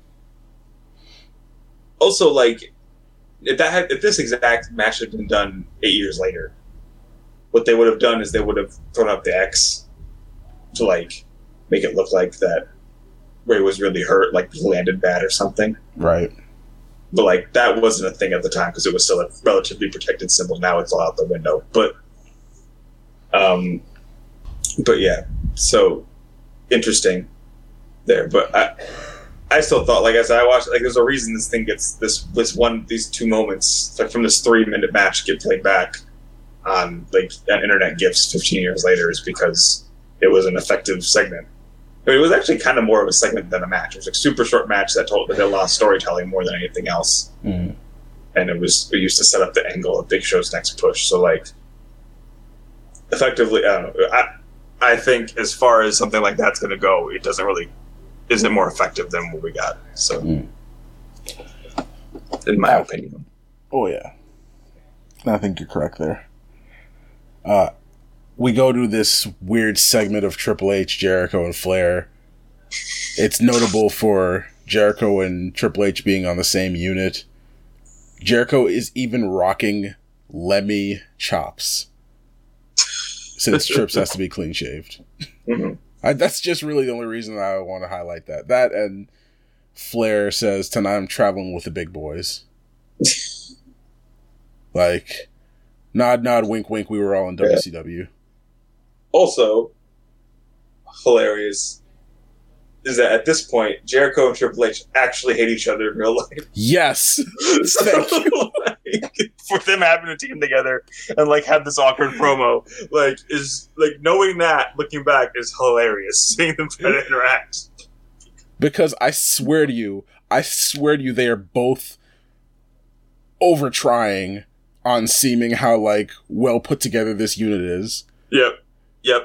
also, like, if that had, if this exact match had been done eight years later, what they would have done is they would have thrown up the X to, like, make it look like that Ray was really hurt, like landed bad or something. Right. But like that wasn't a thing at the time because it was still a relatively protected symbol. Now it's all out the window. But, um, but yeah, so interesting there. But I, I still thought, like I said, I watched. Like, there's a reason this thing gets this this one these two moments like from this three minute match get played back on like on internet gifs fifteen years later is because it was an effective segment. I mean, it was actually kind of more of a segment than a match. It was like a super short match that told that had a lot of storytelling more than anything else. Mm. And it was it used to set up the angle of Big Show's next push. So like, effectively, I don't know. I I think as far as something like that's going to go, it doesn't really isn't more effective than what we got. So, Mm. in my Oh. opinion, Oh, yeah. I think you're correct there. Uh, we go to this weird segment of Triple H, Jericho, and Flair. It's notable for Jericho and Triple H being on the same unit. Jericho is even rocking Lemmy chops, since Trips has to be clean shaved. mm-hmm. I, that's just really the only reason I want to highlight that. That and Flair says, "Tonight I'm traveling with the big boys." Like, nod, nod, wink, wink. We were all in W C W. Also hilarious is that at this point, Jericho and Triple H actually hate each other in real life. Yes, So, thank you. like, for them having a team together and like have this awkward promo, like is like knowing that looking back is hilarious. Seeing them try to interact. Because I swear to you, I swear to you, they are both over trying on seeming how like well put together this unit is. Yep, yep.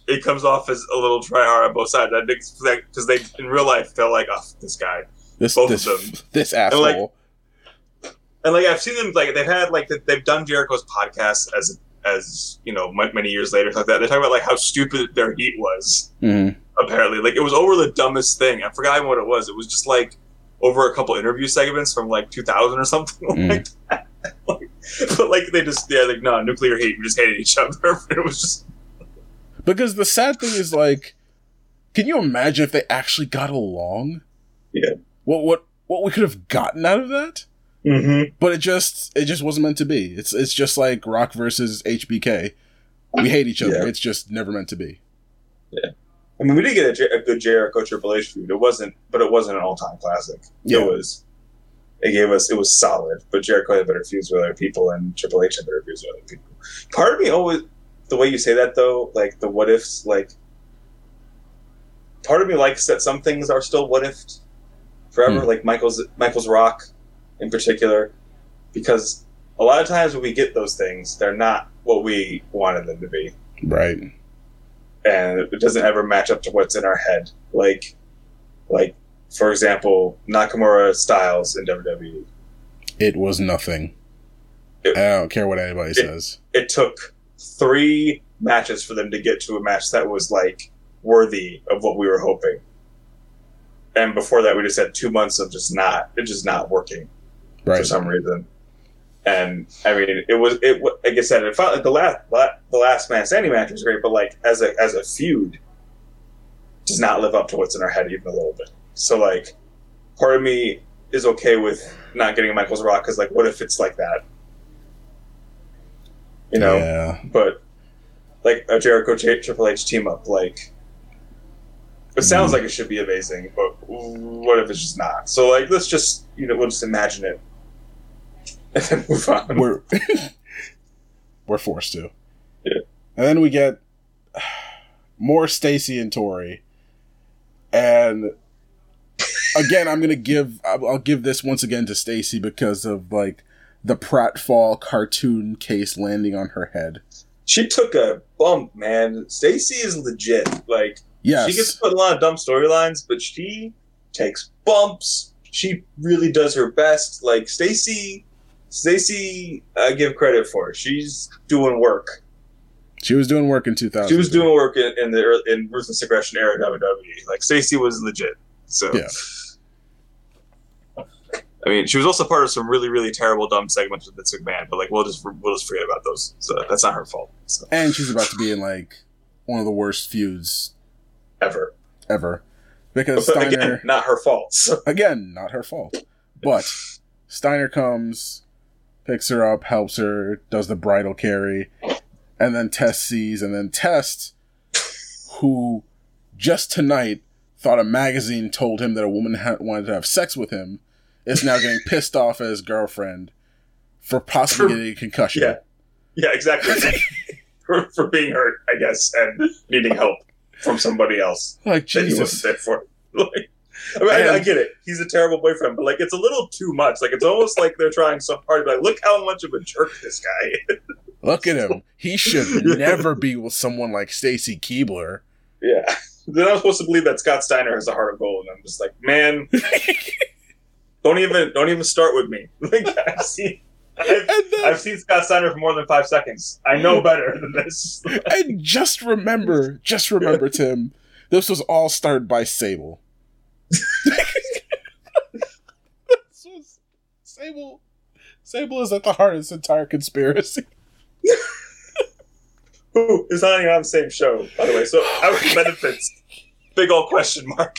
it comes off as a little try hard on both sides. I think because they in real life they're like, oh, this guy, this both this, of them, this asshole. And like, and like I've seen them like they've had like they've done Jericho's podcast as as you know many years later like that. They talk about like how stupid their heat was. Mm-hmm. Apparently, like it was over the dumbest thing. I forgot even what it was. It was just like over a couple interview segments from like two thousand or something mm. like that. Like, but like they just yeah like no nuclear hate. We just hated each other. It was just. Because the sad thing is, like, can you imagine if they actually got along? Yeah. What what what we could have gotten out of that? Mm-hmm. But it just it just wasn't meant to be. It's it's just like Rock versus H B K. We hate each other. Yeah. It's just never meant to be. Yeah. I mean, we did get a, a good Jericho Triple H feud. It wasn't, but it wasn't an all time classic. Yeah. It was. It gave us. It was solid, but Jericho had better feuds with other people, and Triple H had better feuds with other people. Part of me always. The way you say that, though, like, the what ifs, like, part of me likes that some things are still what ifed forever, mm. like Michael's Michael's Rock in particular, because a lot of times when we get those things, they're not what we wanted them to be. Right. And it doesn't ever match up to what's in our head. Like, like for example, Nakamura Styles in W W E. It was nothing. It, I don't care what anybody it, says. It took three matches for them to get to a match that was like worthy of what we were hoping, and before that we just had two months of just not it just not working right. for some reason. And I mean it was it like I said it felt like the last the last man standing match was great, but like as a as a feud does not live up to what's in our head even a little bit. So like part of me is okay with not getting Michael's Rock because like what if it's like that? You know, yeah. But like a Jericho Triple H team up, like it sounds mm. like it should be amazing, but what if it's just not? So like, let's just you know, we'll just imagine it and then move on. We're we're forced to, yeah. And then we get more Stacy and Tori, and again, I'm gonna give I'll give this once again to Stacy because of like. The pratfall cartoon case landing on her head. She took a bump, man. Stacy is legit. Like, yes. She gets put in a lot of dumb storylines, but she takes bumps. She really does her best. Like, Stacy, Stacy, I give credit for. She's doing work. She was doing work in two thousand. She was doing work in, in the in Ruthless Aggression era W W E. Like, Stacy was legit. So. Yeah. I mean, she was also part of some really, really terrible, dumb segments with Vince McMahon, but like we'll just we'll just forget about those. So that's not her fault. So. And she's about to be in like one of the worst feuds ever, ever, because but Steiner again, not her fault. So. Again, not her fault. But Steiner comes, picks her up, helps her, does the bridal carry, and then Test sees, and then Test, who just tonight thought a magazine told him that a woman ha- wanted to have sex with him. Is now getting pissed off at his girlfriend for possibly getting a concussion. Yeah, yeah, exactly. for, for being hurt, I guess, and needing help from somebody else. Like, Jesus. That he wasn't there for. Like, I mean, I, I get it. He's a terrible boyfriend, but like, it's a little too much. Like, it's almost like they're trying so hard. Like, look how much of a jerk this guy is. Look at him. He should never be with someone like Stacy Keibler. Yeah. Then I'm supposed to believe that Scott Steiner has a heart of gold, and I'm just like, man. Don't even don't even start with me. Like, I've seen I've, then, I've seen Scott Steiner for more than five seconds. I know better than this. And just remember, just remember, Tim, this was all started by Sable. This was, Sable, Sable is at the heart of this entire conspiracy. Who is not even on the same show, by the way? So, how are the benefits? Big old question mark.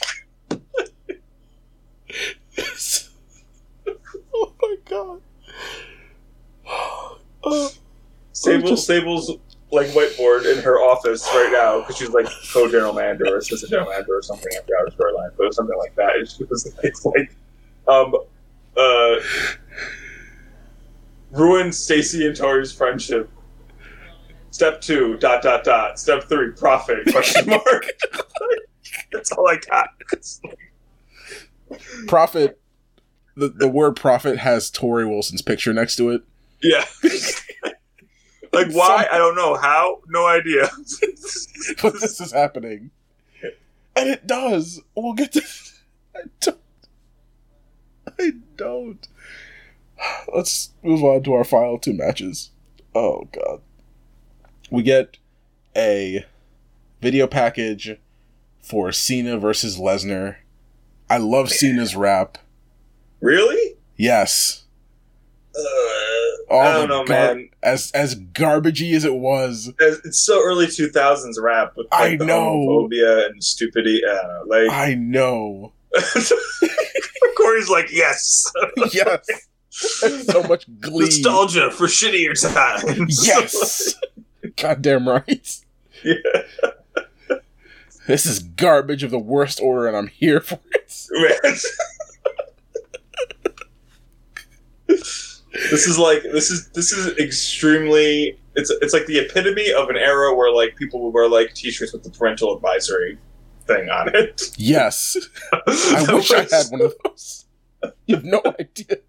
Oh my god. Uh, Sable, just... Sable's like whiteboard in her office right now because she's like co-general manager or assistant general manager or something. I forgot her storyline, but it was something like that. It was it's like um uh ruined Stacy and Tori's friendship. Step two, dot dot dot. Step three, profit question mark. That's all I got. Profit. The the word profit has Tori Wilson's picture next to it. Yeah. Like, why? I don't know. How? No idea. But this is happening. And it does. We'll get to... I don't. I don't. Let's move on to our final two matches. Oh, God. We get a video package for Cena versus Lesnar. I love Cena's rap. Really? Yes. Uh, All I don't know, gar- man. As as garbagey as it was. It's so early two thousands rap with like, I the know. homophobia and stupidity. Uh, like I know. Corey's like, yes. Yes. So much glee. Nostalgia for shittier times. Yes. Goddamn right. Yeah. This is garbage of the worst order, and I'm here for it. Man. This is like this is this is extremely. It's it's like the epitome of an era where like people would wear like t-shirts with the parental advisory thing on it. Yes. I wish I had one of those. You have no idea.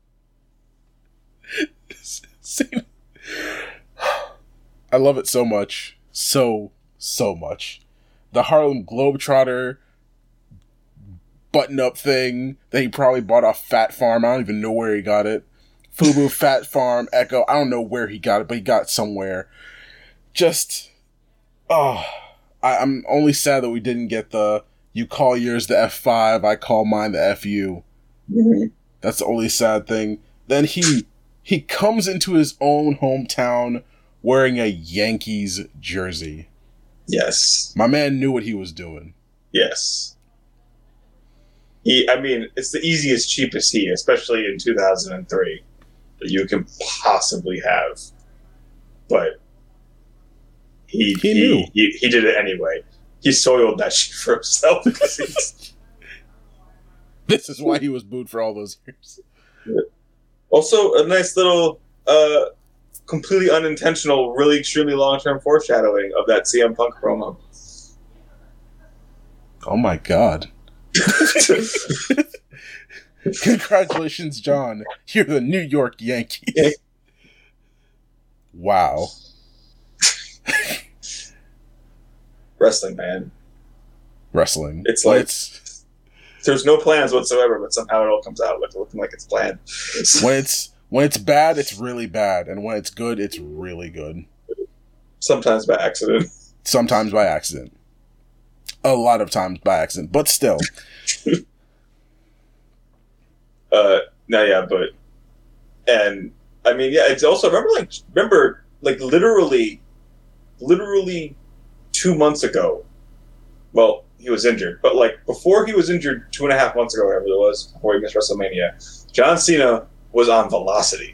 I love it so much. So, so much. The Harlem Globetrotter button-up thing that he probably bought off Fat Farm. I don't even know where he got it. Fubu, Fat Farm, Echo. I don't know where he got it, but he got it somewhere. Just, oh, I, I'm only sad that we didn't get the, you call yours the F five, I call mine the F U. Mm-hmm. That's the only sad thing. Then he he comes into his own hometown wearing a Yankees jersey. Yes. My man knew what he was doing. Yes. He, I mean, it's the easiest, cheapest he, especially in two thousand three, that you can possibly have. But he He knew. He, he did it anyway. He soiled that shit for himself. This is why he was booed for all those years. Also, a nice little, uh, completely unintentional, really extremely long-term foreshadowing of that C M Punk promo. Oh my god. Congratulations, John. You're the New York Yankees. Yeah. Wow. Wrestling, man. Wrestling. It's like it's, there's no plans whatsoever, but somehow it all comes out like looking like it's planned. when it's when it's bad, it's really bad, and when it's good, it's really good. Sometimes by accident. Sometimes by accident. A lot of times by accident, but still. uh, no, yeah, but and I mean, yeah, it's also remember like remember like literally, literally two months ago. Well, he was injured, but like before he was injured, two and a half months ago, whatever it was, before he missed WrestleMania, John Cena was on Velocity.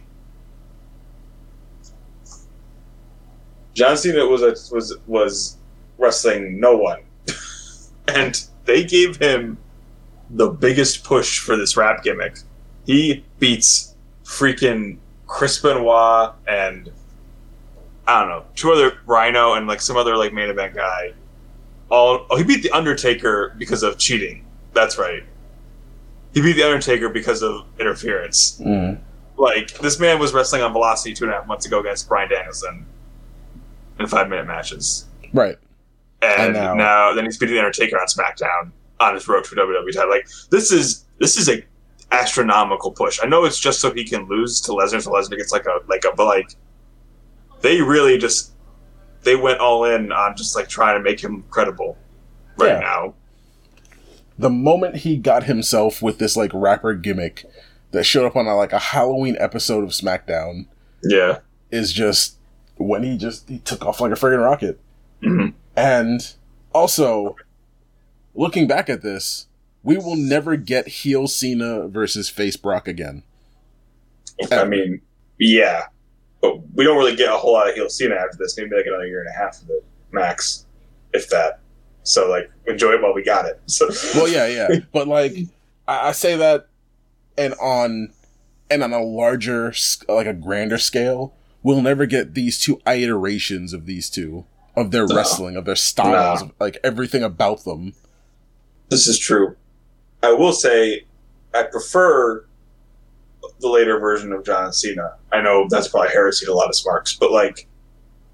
John Cena was a, was was wrestling no one, and they gave him the biggest push for this rap gimmick. He beats freaking Chris Benoit and I don't know, two other Rhino and like some other like main event guy. All oh, he beat the Undertaker because of cheating. That's right. He beat the Undertaker because of interference. Mm. Like this man was wrestling on Velocity two and a half months ago against Bryan Danielson in five minute matches. Right. And, And now- now, then he's beating the Undertaker on SmackDown on his road to W W E title. Like this is this is a astronomical push. I know it's just so he can lose to Lesnar, so Lesnar gets like a like a but like they really just they went all in on just like trying to make him credible right Yeah. now. The moment he got himself with this like rapper gimmick that showed up on a, like a Halloween episode of SmackDown Yeah. is just when he just he took off like a friggin' rocket. Mm-hmm. And also, looking back at this, we will never get heel Cena versus face Brock again. I mean, yeah. But we don't really get a whole lot of heel Cena after this. Maybe like another year and a half of it, max, if that. So, like, enjoy it while we got it. So. Well, yeah, yeah. But, like, I, I say that and on and on a larger, s- like a grander scale, we'll never get these two iterations of these two, of their No. wrestling, of their styles, No. of, like, everything about them. This is true. I will say, I prefer the later version of John Cena. I know that's probably heresy to a lot of smarks, but like,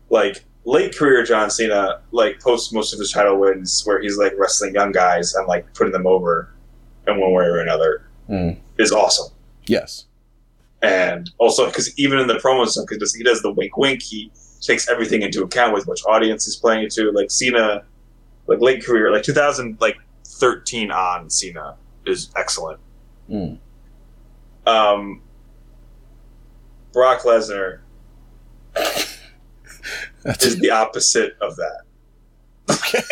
like late career John Cena, like post most of his title wins, where he's like wrestling young guys and like putting them over in one way or another, mm. is awesome. Yes, and also because even in the promos, because he does the wink wink, he takes everything into account with which audience he's playing it to. Like Cena, like late career, like two thousand, like thirteen on Cena is excellent. Mm. Um, Brock Lesnar is the opposite of that. Okay.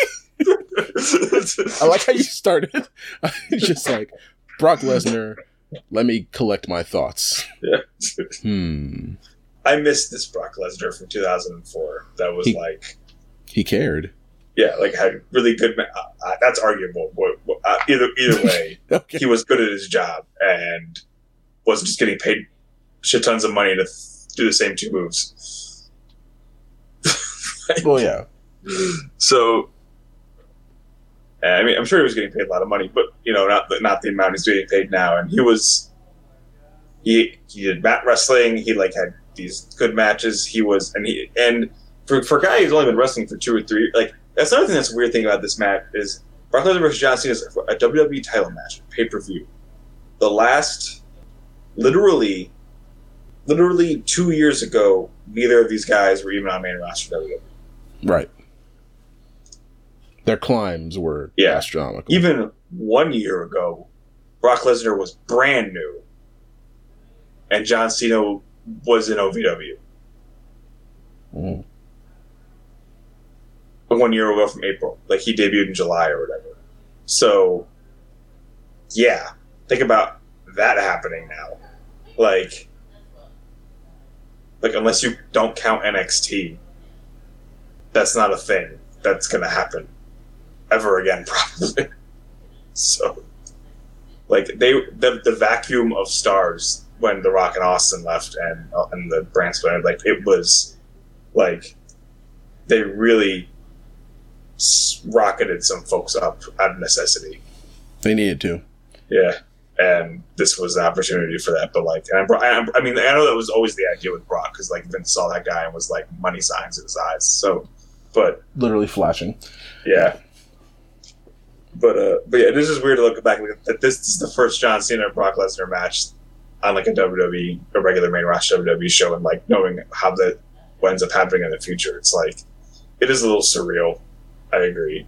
I like how you started. It's just like Brock Lesnar. Let me collect my thoughts. Yeah. hmm. I missed this Brock Lesnar from two thousand four. That was he, like he cared. Yeah, like had really good. Ma- uh, that's arguable. Uh, either either way, okay. He was good at his job and wasn't just getting paid shit tons of money to th- do the same two moves. Like, well, yeah. So, I mean, I'm sure he was getting paid a lot of money, but you know, not not the amount he's getting paid now. And he was he he did mat wrestling. He like had these good matches. He was and he and for for a guy who's only been wrestling for two or three, like that's another thing that's a weird thing about this match is Brock Lesnar versus John Cena is a W W E title match, pay per view. The last, literally, literally two years ago, neither of these guys were even on main roster W W E. Right. Their climbs were yeah. astronomical. Even one year ago, Brock Lesnar was brand new, and John Cena was in O V W. Mm. One year ago from April. Like, he debuted in July or whatever. So, yeah. Think about that happening now. Like, like unless you don't count N X T, that's not a thing that's going to happen ever again, probably. So, like, they the, the vacuum of stars when The Rock and Austin left and and the brand split, like, it was, like, they really rocketed some folks up out of necessity. They needed to. Yeah. And this was an opportunity for that. But, like, and I, I mean, I know that was always the idea with Brock, because, like, Vince saw that guy and was, like, money signs in his eyes. So, but. Literally flashing. Yeah. But, uh, but yeah, this is weird to look back that this is the first John Cena Brock Lesnar match on, like, a W W E, a regular main roster W W E show, and, like, knowing how that what ends up happening in the future. It's like, it is a little surreal. I agree.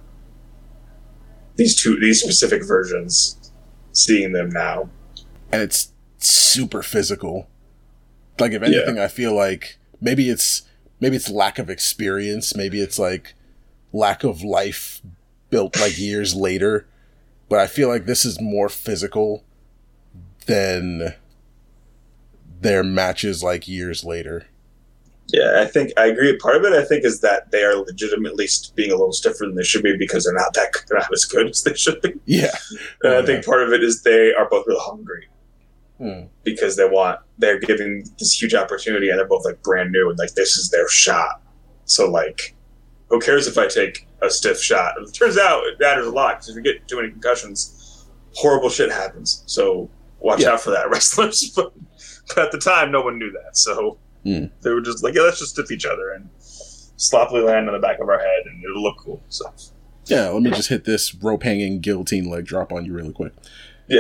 These two, these specific versions, seeing them now. And it's super physical. Like, if anything, yeah. I feel like maybe it's, maybe it's lack of experience. Maybe it's like lack of life built like years later. But I feel like this is more physical than their matches like years later. Yeah, I think I agree. Part of it, I think, is that they are legitimately being a little stiffer than they should be because they're not that they're not as good as they should be. Yeah, and oh, I think yeah. part of it is they are both real hungry hmm. because they want they're giving this huge opportunity and they're both like brand new and like this is their shot. So like, who cares if I take a stiff shot? It turns out it matters a lot because if you get too many concussions, horrible shit happens. So watch yeah. out for that, wrestlers. But, but at the time, no one knew that, so. Mm. They were just like, yeah, let's just stiff each other and sloppily land on the back of our head and it'll look cool. So, yeah, let me just hit this rope hanging guillotine leg drop on you really quick. Yeah.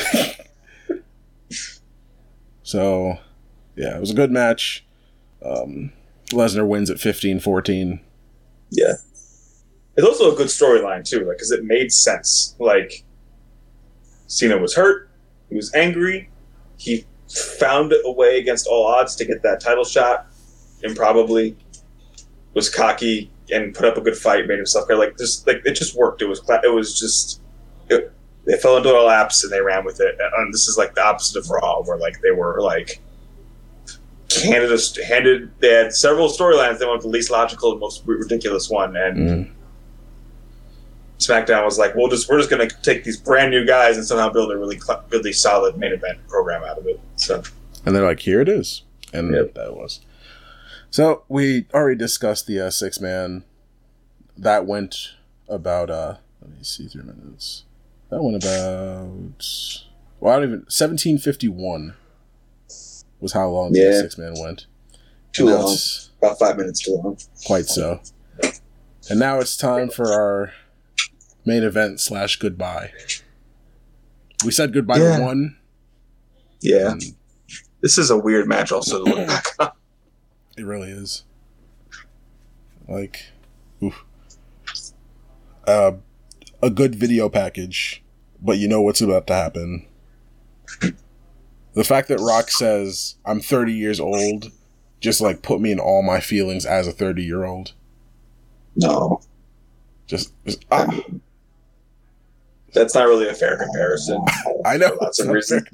So, yeah, it was a good match. Um, Lesnar wins at fifteen fourteen. Yeah. It's also a good storyline, too, like, because it made sense. Like, Cena was hurt. He was angry. He found a way against all odds to get that title shot, improbably, was cocky and put up a good fight, made himself kind of like just like it just worked. It was it was just it, they fell into their laps and they ran with it. And this is like the opposite of Raw, where like they were like handed us handed they had several storylines. They went with the least logical and most ridiculous one, and mm. SmackDown was like, "We'll just we're just going to take these brand new guys and somehow build a really really solid main event program out of it." So, and they're like, "Here it is," and yep. that was. So we already discussed the uh, six man. That went about. Uh, let me see three minutes. That went about. Well, I don't even. Seventeen fifty one was how long yeah. the six man went. Too long. About five minutes too long. Quite so. And now it's time for our main event slash goodbye. We said goodbye yeah. to one. Yeah. This is a weird match also to look back on. It really is. Like, oof. Uh, a good video package, but you know what's about to happen. The fact that Rock says, I'm thirty years old, just like put me in all my feelings as a thirty year old. No. Just, just ah. That's not really a fair comparison. I know. Lots of reasons.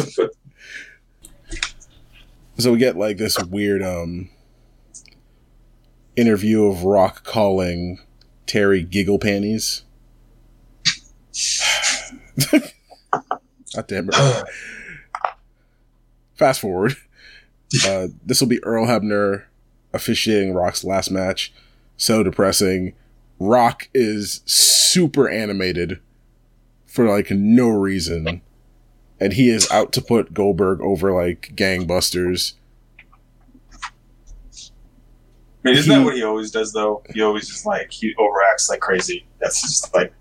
So we get like this weird um interview of Rock calling Terry giggle panties. God damn it. Fast forward. Uh, this will be Earl Hebner officiating Rock's last match. So depressing. Rock is super animated for like no reason. And he is out to put Goldberg over like gangbusters. I mean, isn't he, that what he always does though? He always just like, he overacts like crazy. That's just like...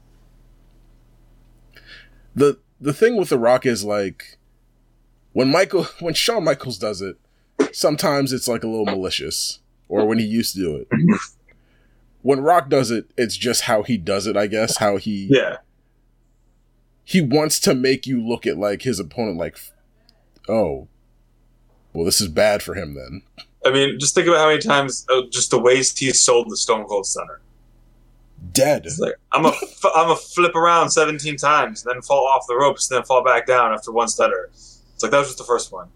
The the thing with The Rock is like, when Michael, when Shawn Michaels does it, sometimes it's like a little malicious. Or when he used to do it. When Rock does it, it's just how he does it, I guess. How he... Yeah. He wants to make you look at like his opponent like, oh, well, this is bad for him then. I mean, just think about how many times, uh, just the ways he's sold the Stone Cold Stunner. Dead. It's like, I'm a, I'm a flip around seventeen times, and then fall off the ropes, and then fall back down after one stutter. It's like, that was just the first one.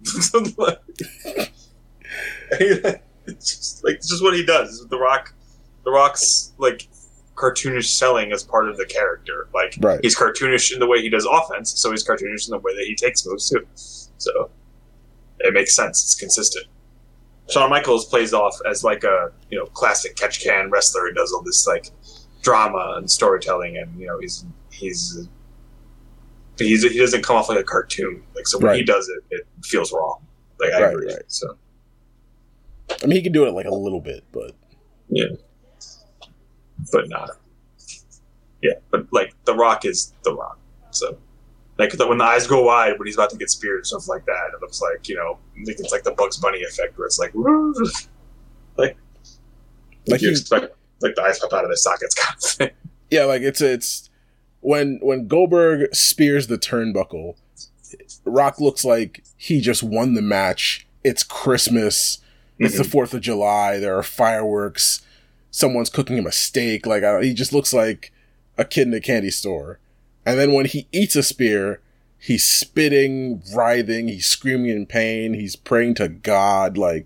It's just like, it's just what he does. The Rock, The Rock's like cartoonish selling as part of the character. Like, right. He's cartoonish in the way he does offense, so he's cartoonish in the way that he takes moves too. So it makes sense. It's consistent. Shawn Michaels plays off as like a, you know, classic catch can wrestler who does all this like drama and storytelling, and you know he's he's he's he doesn't come off like a cartoon. Like, so when right. he does it, it feels wrong. Like, I right, agree. Right. So I mean, he can do it like a little bit, but yeah, but not. Yeah, but like The Rock is The Rock. So like when the eyes go wide when he's about to get speared and stuff like that, it looks like, you know, I think it's like the Bugs Bunny effect where it's like like like you expect like the eyes pop out of their sockets kind of thing. Yeah, like it's it's when when Goldberg spears the turnbuckle, Rock looks like he just won the match. It's Christmas. It's mm-hmm. the fourth of July. There are fireworks. Someone's cooking him a steak. Like, I, he just looks like a kid in a candy store. And then when he eats a spear, he's spitting, writhing, he's screaming in pain, he's praying to God, like,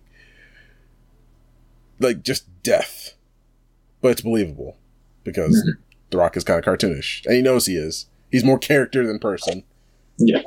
like just death. But it's believable because mm-hmm. The Rock is kind of cartoonish, and he knows he is. He's more character than person. Yeah.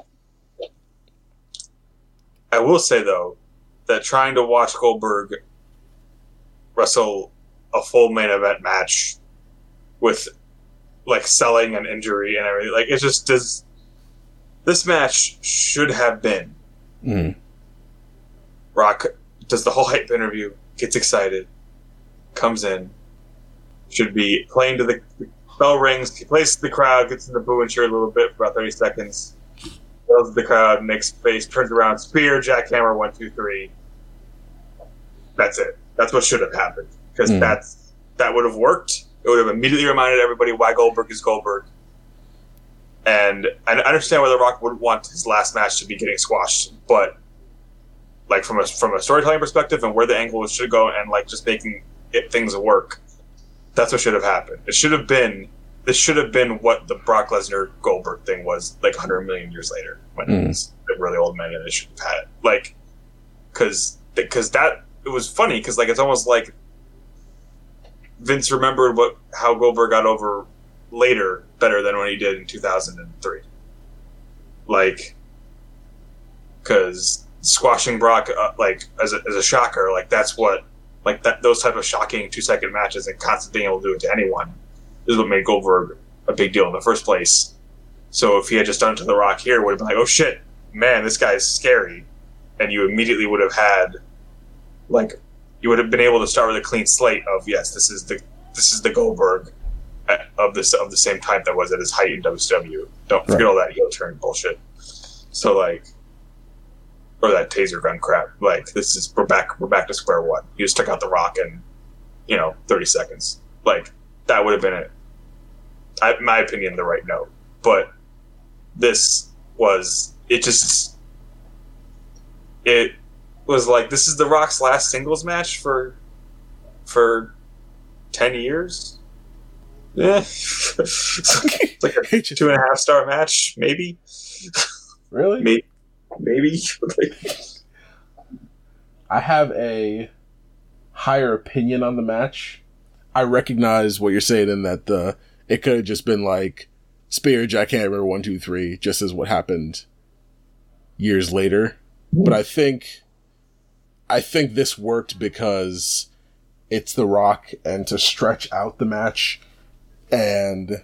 I will say though that trying to watch Goldberg wrestle a full main event match with like selling an injury and everything, like, it just does. This match should have been mm. Rock does the whole hype interview, gets excited, comes in, should be playing to the, the bell rings, he plays to the crowd, gets in the boo and cheer a little bit for about thirty seconds, yells at the crowd, makes face, turns around, spear, jackhammer, one, two, three. That's it. That's what should have happened, because mm. that's that would have worked. It would have immediately reminded everybody why Goldberg is Goldberg. And I understand why The Rock wouldn't want his last match to be getting squashed, but like from a from a storytelling perspective and where the angle should go and like just making it things work, that's what should have happened. It should have been this should have been what the Brock Lesnar Goldberg thing was like one hundred million years later when mm. it was a really old man and they should have had it. Like, because because that it was funny because like it's almost like Vince remembered what how Goldberg got over later better than when he did in two thousand three. Like, because squashing Brock uh, like as a, as a shocker, like that's what like that those type of shocking two second matches and constant being able to do it to anyone is what made Goldberg a big deal in the first place. So if he had just done it to The Rock here, it would have been like, oh shit, man, this guy's scary, and you immediately would have had like you would have been able to start with a clean slate of yes, this is the this is the Goldberg of this of the same type that was at his height in W C W. Don't forget right. all that heel turn bullshit. So like, or that taser gun crap. Like this is we're back we're back to square one. You just took out the Rock in, you know, thirty seconds. Like that would have been it. I, in my opinion, the right note. But this was it. Just it was like this is the Rock's last singles match for for ten years. Yeah, it's like a two and a half star match, maybe. Really? Maybe. Maybe. I have a higher opinion on the match. I recognize what you're saying in that the it could have just been like Spear, Jackhammer, one, two, three, just as what happened years later. But I think, I think this worked because it's The Rock, and to stretch out the match. And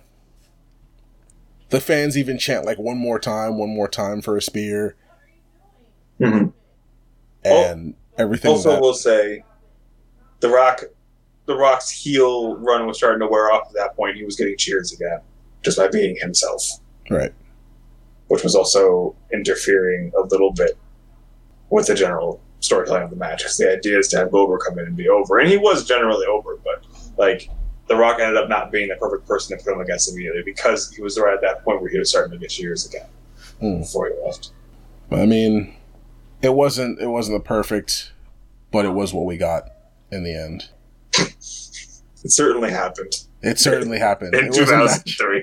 the fans even chant like one more time, one more time for a spear. Mm-hmm. And oh, everything. Also, that- we'll say the Rock, the Rock's heel run was starting to wear off at that point. He was getting cheers again just by being himself. Right. Which was also interfering a little bit with the general storytelling of the match. Because the idea is to have Goldberg come in and be over. And he was generally over, but like, The Rock ended up not being the perfect person to put him against immediately because he was right at that point where he was starting to get cheers again mm. before he left. I mean, it wasn't it wasn't the perfect, but it was what we got in the end. It certainly happened. It certainly happened. In it two thousand three.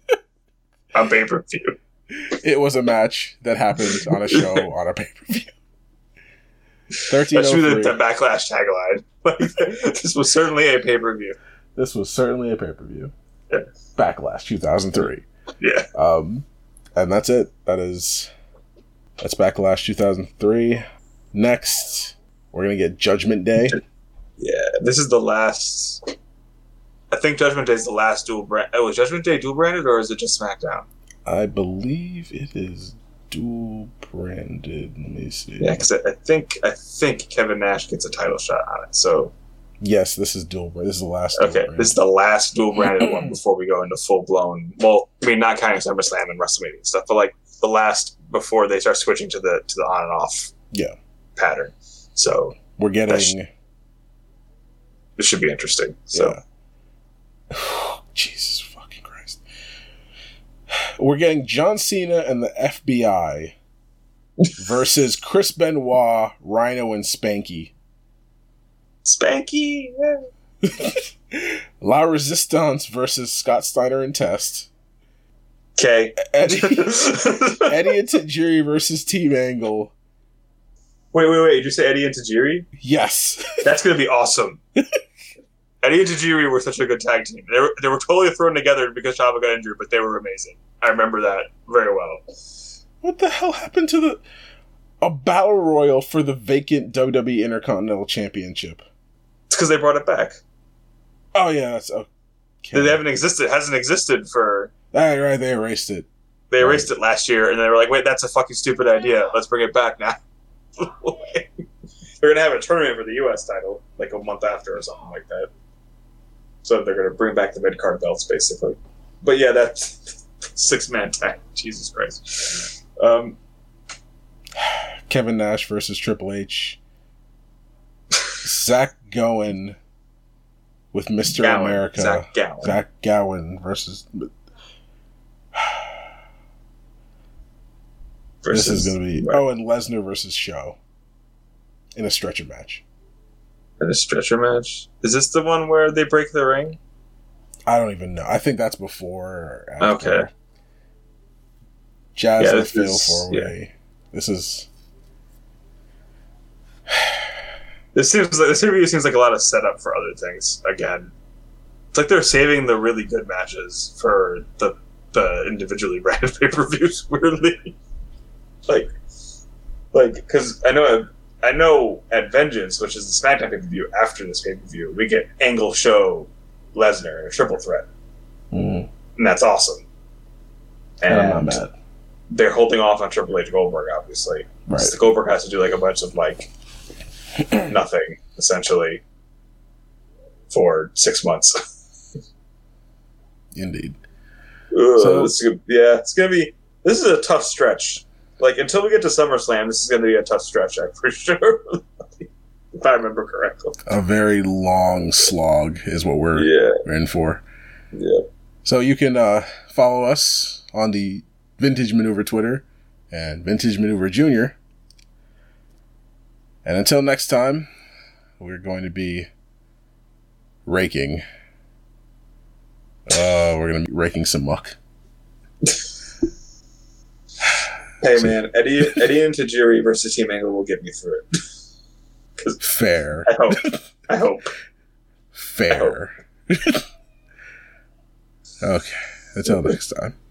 On pay-per-view. It was a match that happened on a show on a pay-per-view. thirteen oh three. That's the, the Backlash tagline. This was certainly a pay-per-view. This was certainly a pay-per-view. Yeah. Backlash two thousand three. Yeah. Um, and that's it. That is... That's Backlash two thousand three. Next, we're going to get Judgment Day. Yeah, this is the last... I think Judgment Day is the last dual brand... Oh, is Judgment Day dual branded, or is it just SmackDown? I believe it is dual branded. Let me see. Yeah, because I think, I think Kevin Nash gets a title shot on it, so... Yes, this is dual brand. This is the last. Okay, this is the last dual branded one before we go into full blown. Well, I mean, not counting SummerSlam and WrestleMania and stuff, but like the last before they start switching to the to the on and off. Yeah. Pattern. So we're getting. Sh- this should be interesting. So. Yeah. Jesus fucking Christ. We're getting John Cena and the F B I versus Chris Benoit, Rhino, and Spanky. Spanky! Yeah. La Resistance versus Scott Steiner and Test. Okay. Eddie, Eddie and Tajiri versus Team Angle. Wait, wait, wait. Did you say Eddie and Tajiri? Yes. That's going to be awesome. Eddie and Tajiri were such a good tag team. They were, they were totally thrown together because Chavo got injured, but they were amazing. I remember that very well. What the hell happened to the... A battle royal for the vacant W W E Intercontinental Championship? It's because they brought it back. Oh, yeah, that's okay. They haven't existed. It hasn't existed for... Ah, right, they erased it. They erased right. it last year, and they were like, wait, that's a fucking stupid idea. Let's bring it back now. They're going to have a tournament for the U S title, like a month after or something like that. So they're going to bring back the mid-card belts, basically. But yeah, that's six-man tag. Jesus Christ. Um... Kevin Nash versus Triple H. Zach Gowen with Mister Gowen. America. Zach Gowen. Zach Gowen versus... versus... This is going to be... Right. Oh, and Lesnar versus Show. In a stretcher match. In a stretcher match? Is this the one where they break the ring? I don't even know. I think that's before or after. Okay. Jazz yeah, and Phil four-way. Yeah. This is... This seems like this interview seems like a lot of setup for other things. Again, it's like they're saving the really good matches for the the individually branded pay per views. Weirdly, like, like because I know I know at Vengeance, which is the SmackDown pay per view after this pay per view, we get Angle, Show, Lesnar in a triple threat, mm. and that's awesome. And I'm not mad. They're holding off on Triple H Goldberg, obviously. Right. So Goldberg has to do like a bunch of like. Nothing. essentially, for six months. Indeed. Ugh, So- this is gonna, yeah, it's gonna be. This is a tough stretch. Like until we get to SummerSlam, this is gonna be a tough stretch, I'm for sure. If I remember correctly. A very long slog is what we're, Yeah, we're in for. yeah. So you can uh, follow us on the Vintage Maneuver Twitter and Vintage Maneuver Junior. And until next time, we're going to be raking. Uh, we're going to be raking some muck. Hey man, Eddie Eddie and Tajiri versus Team Angle will get me through it. Fair. I hope. I hope. Fair. Okay. Until next time.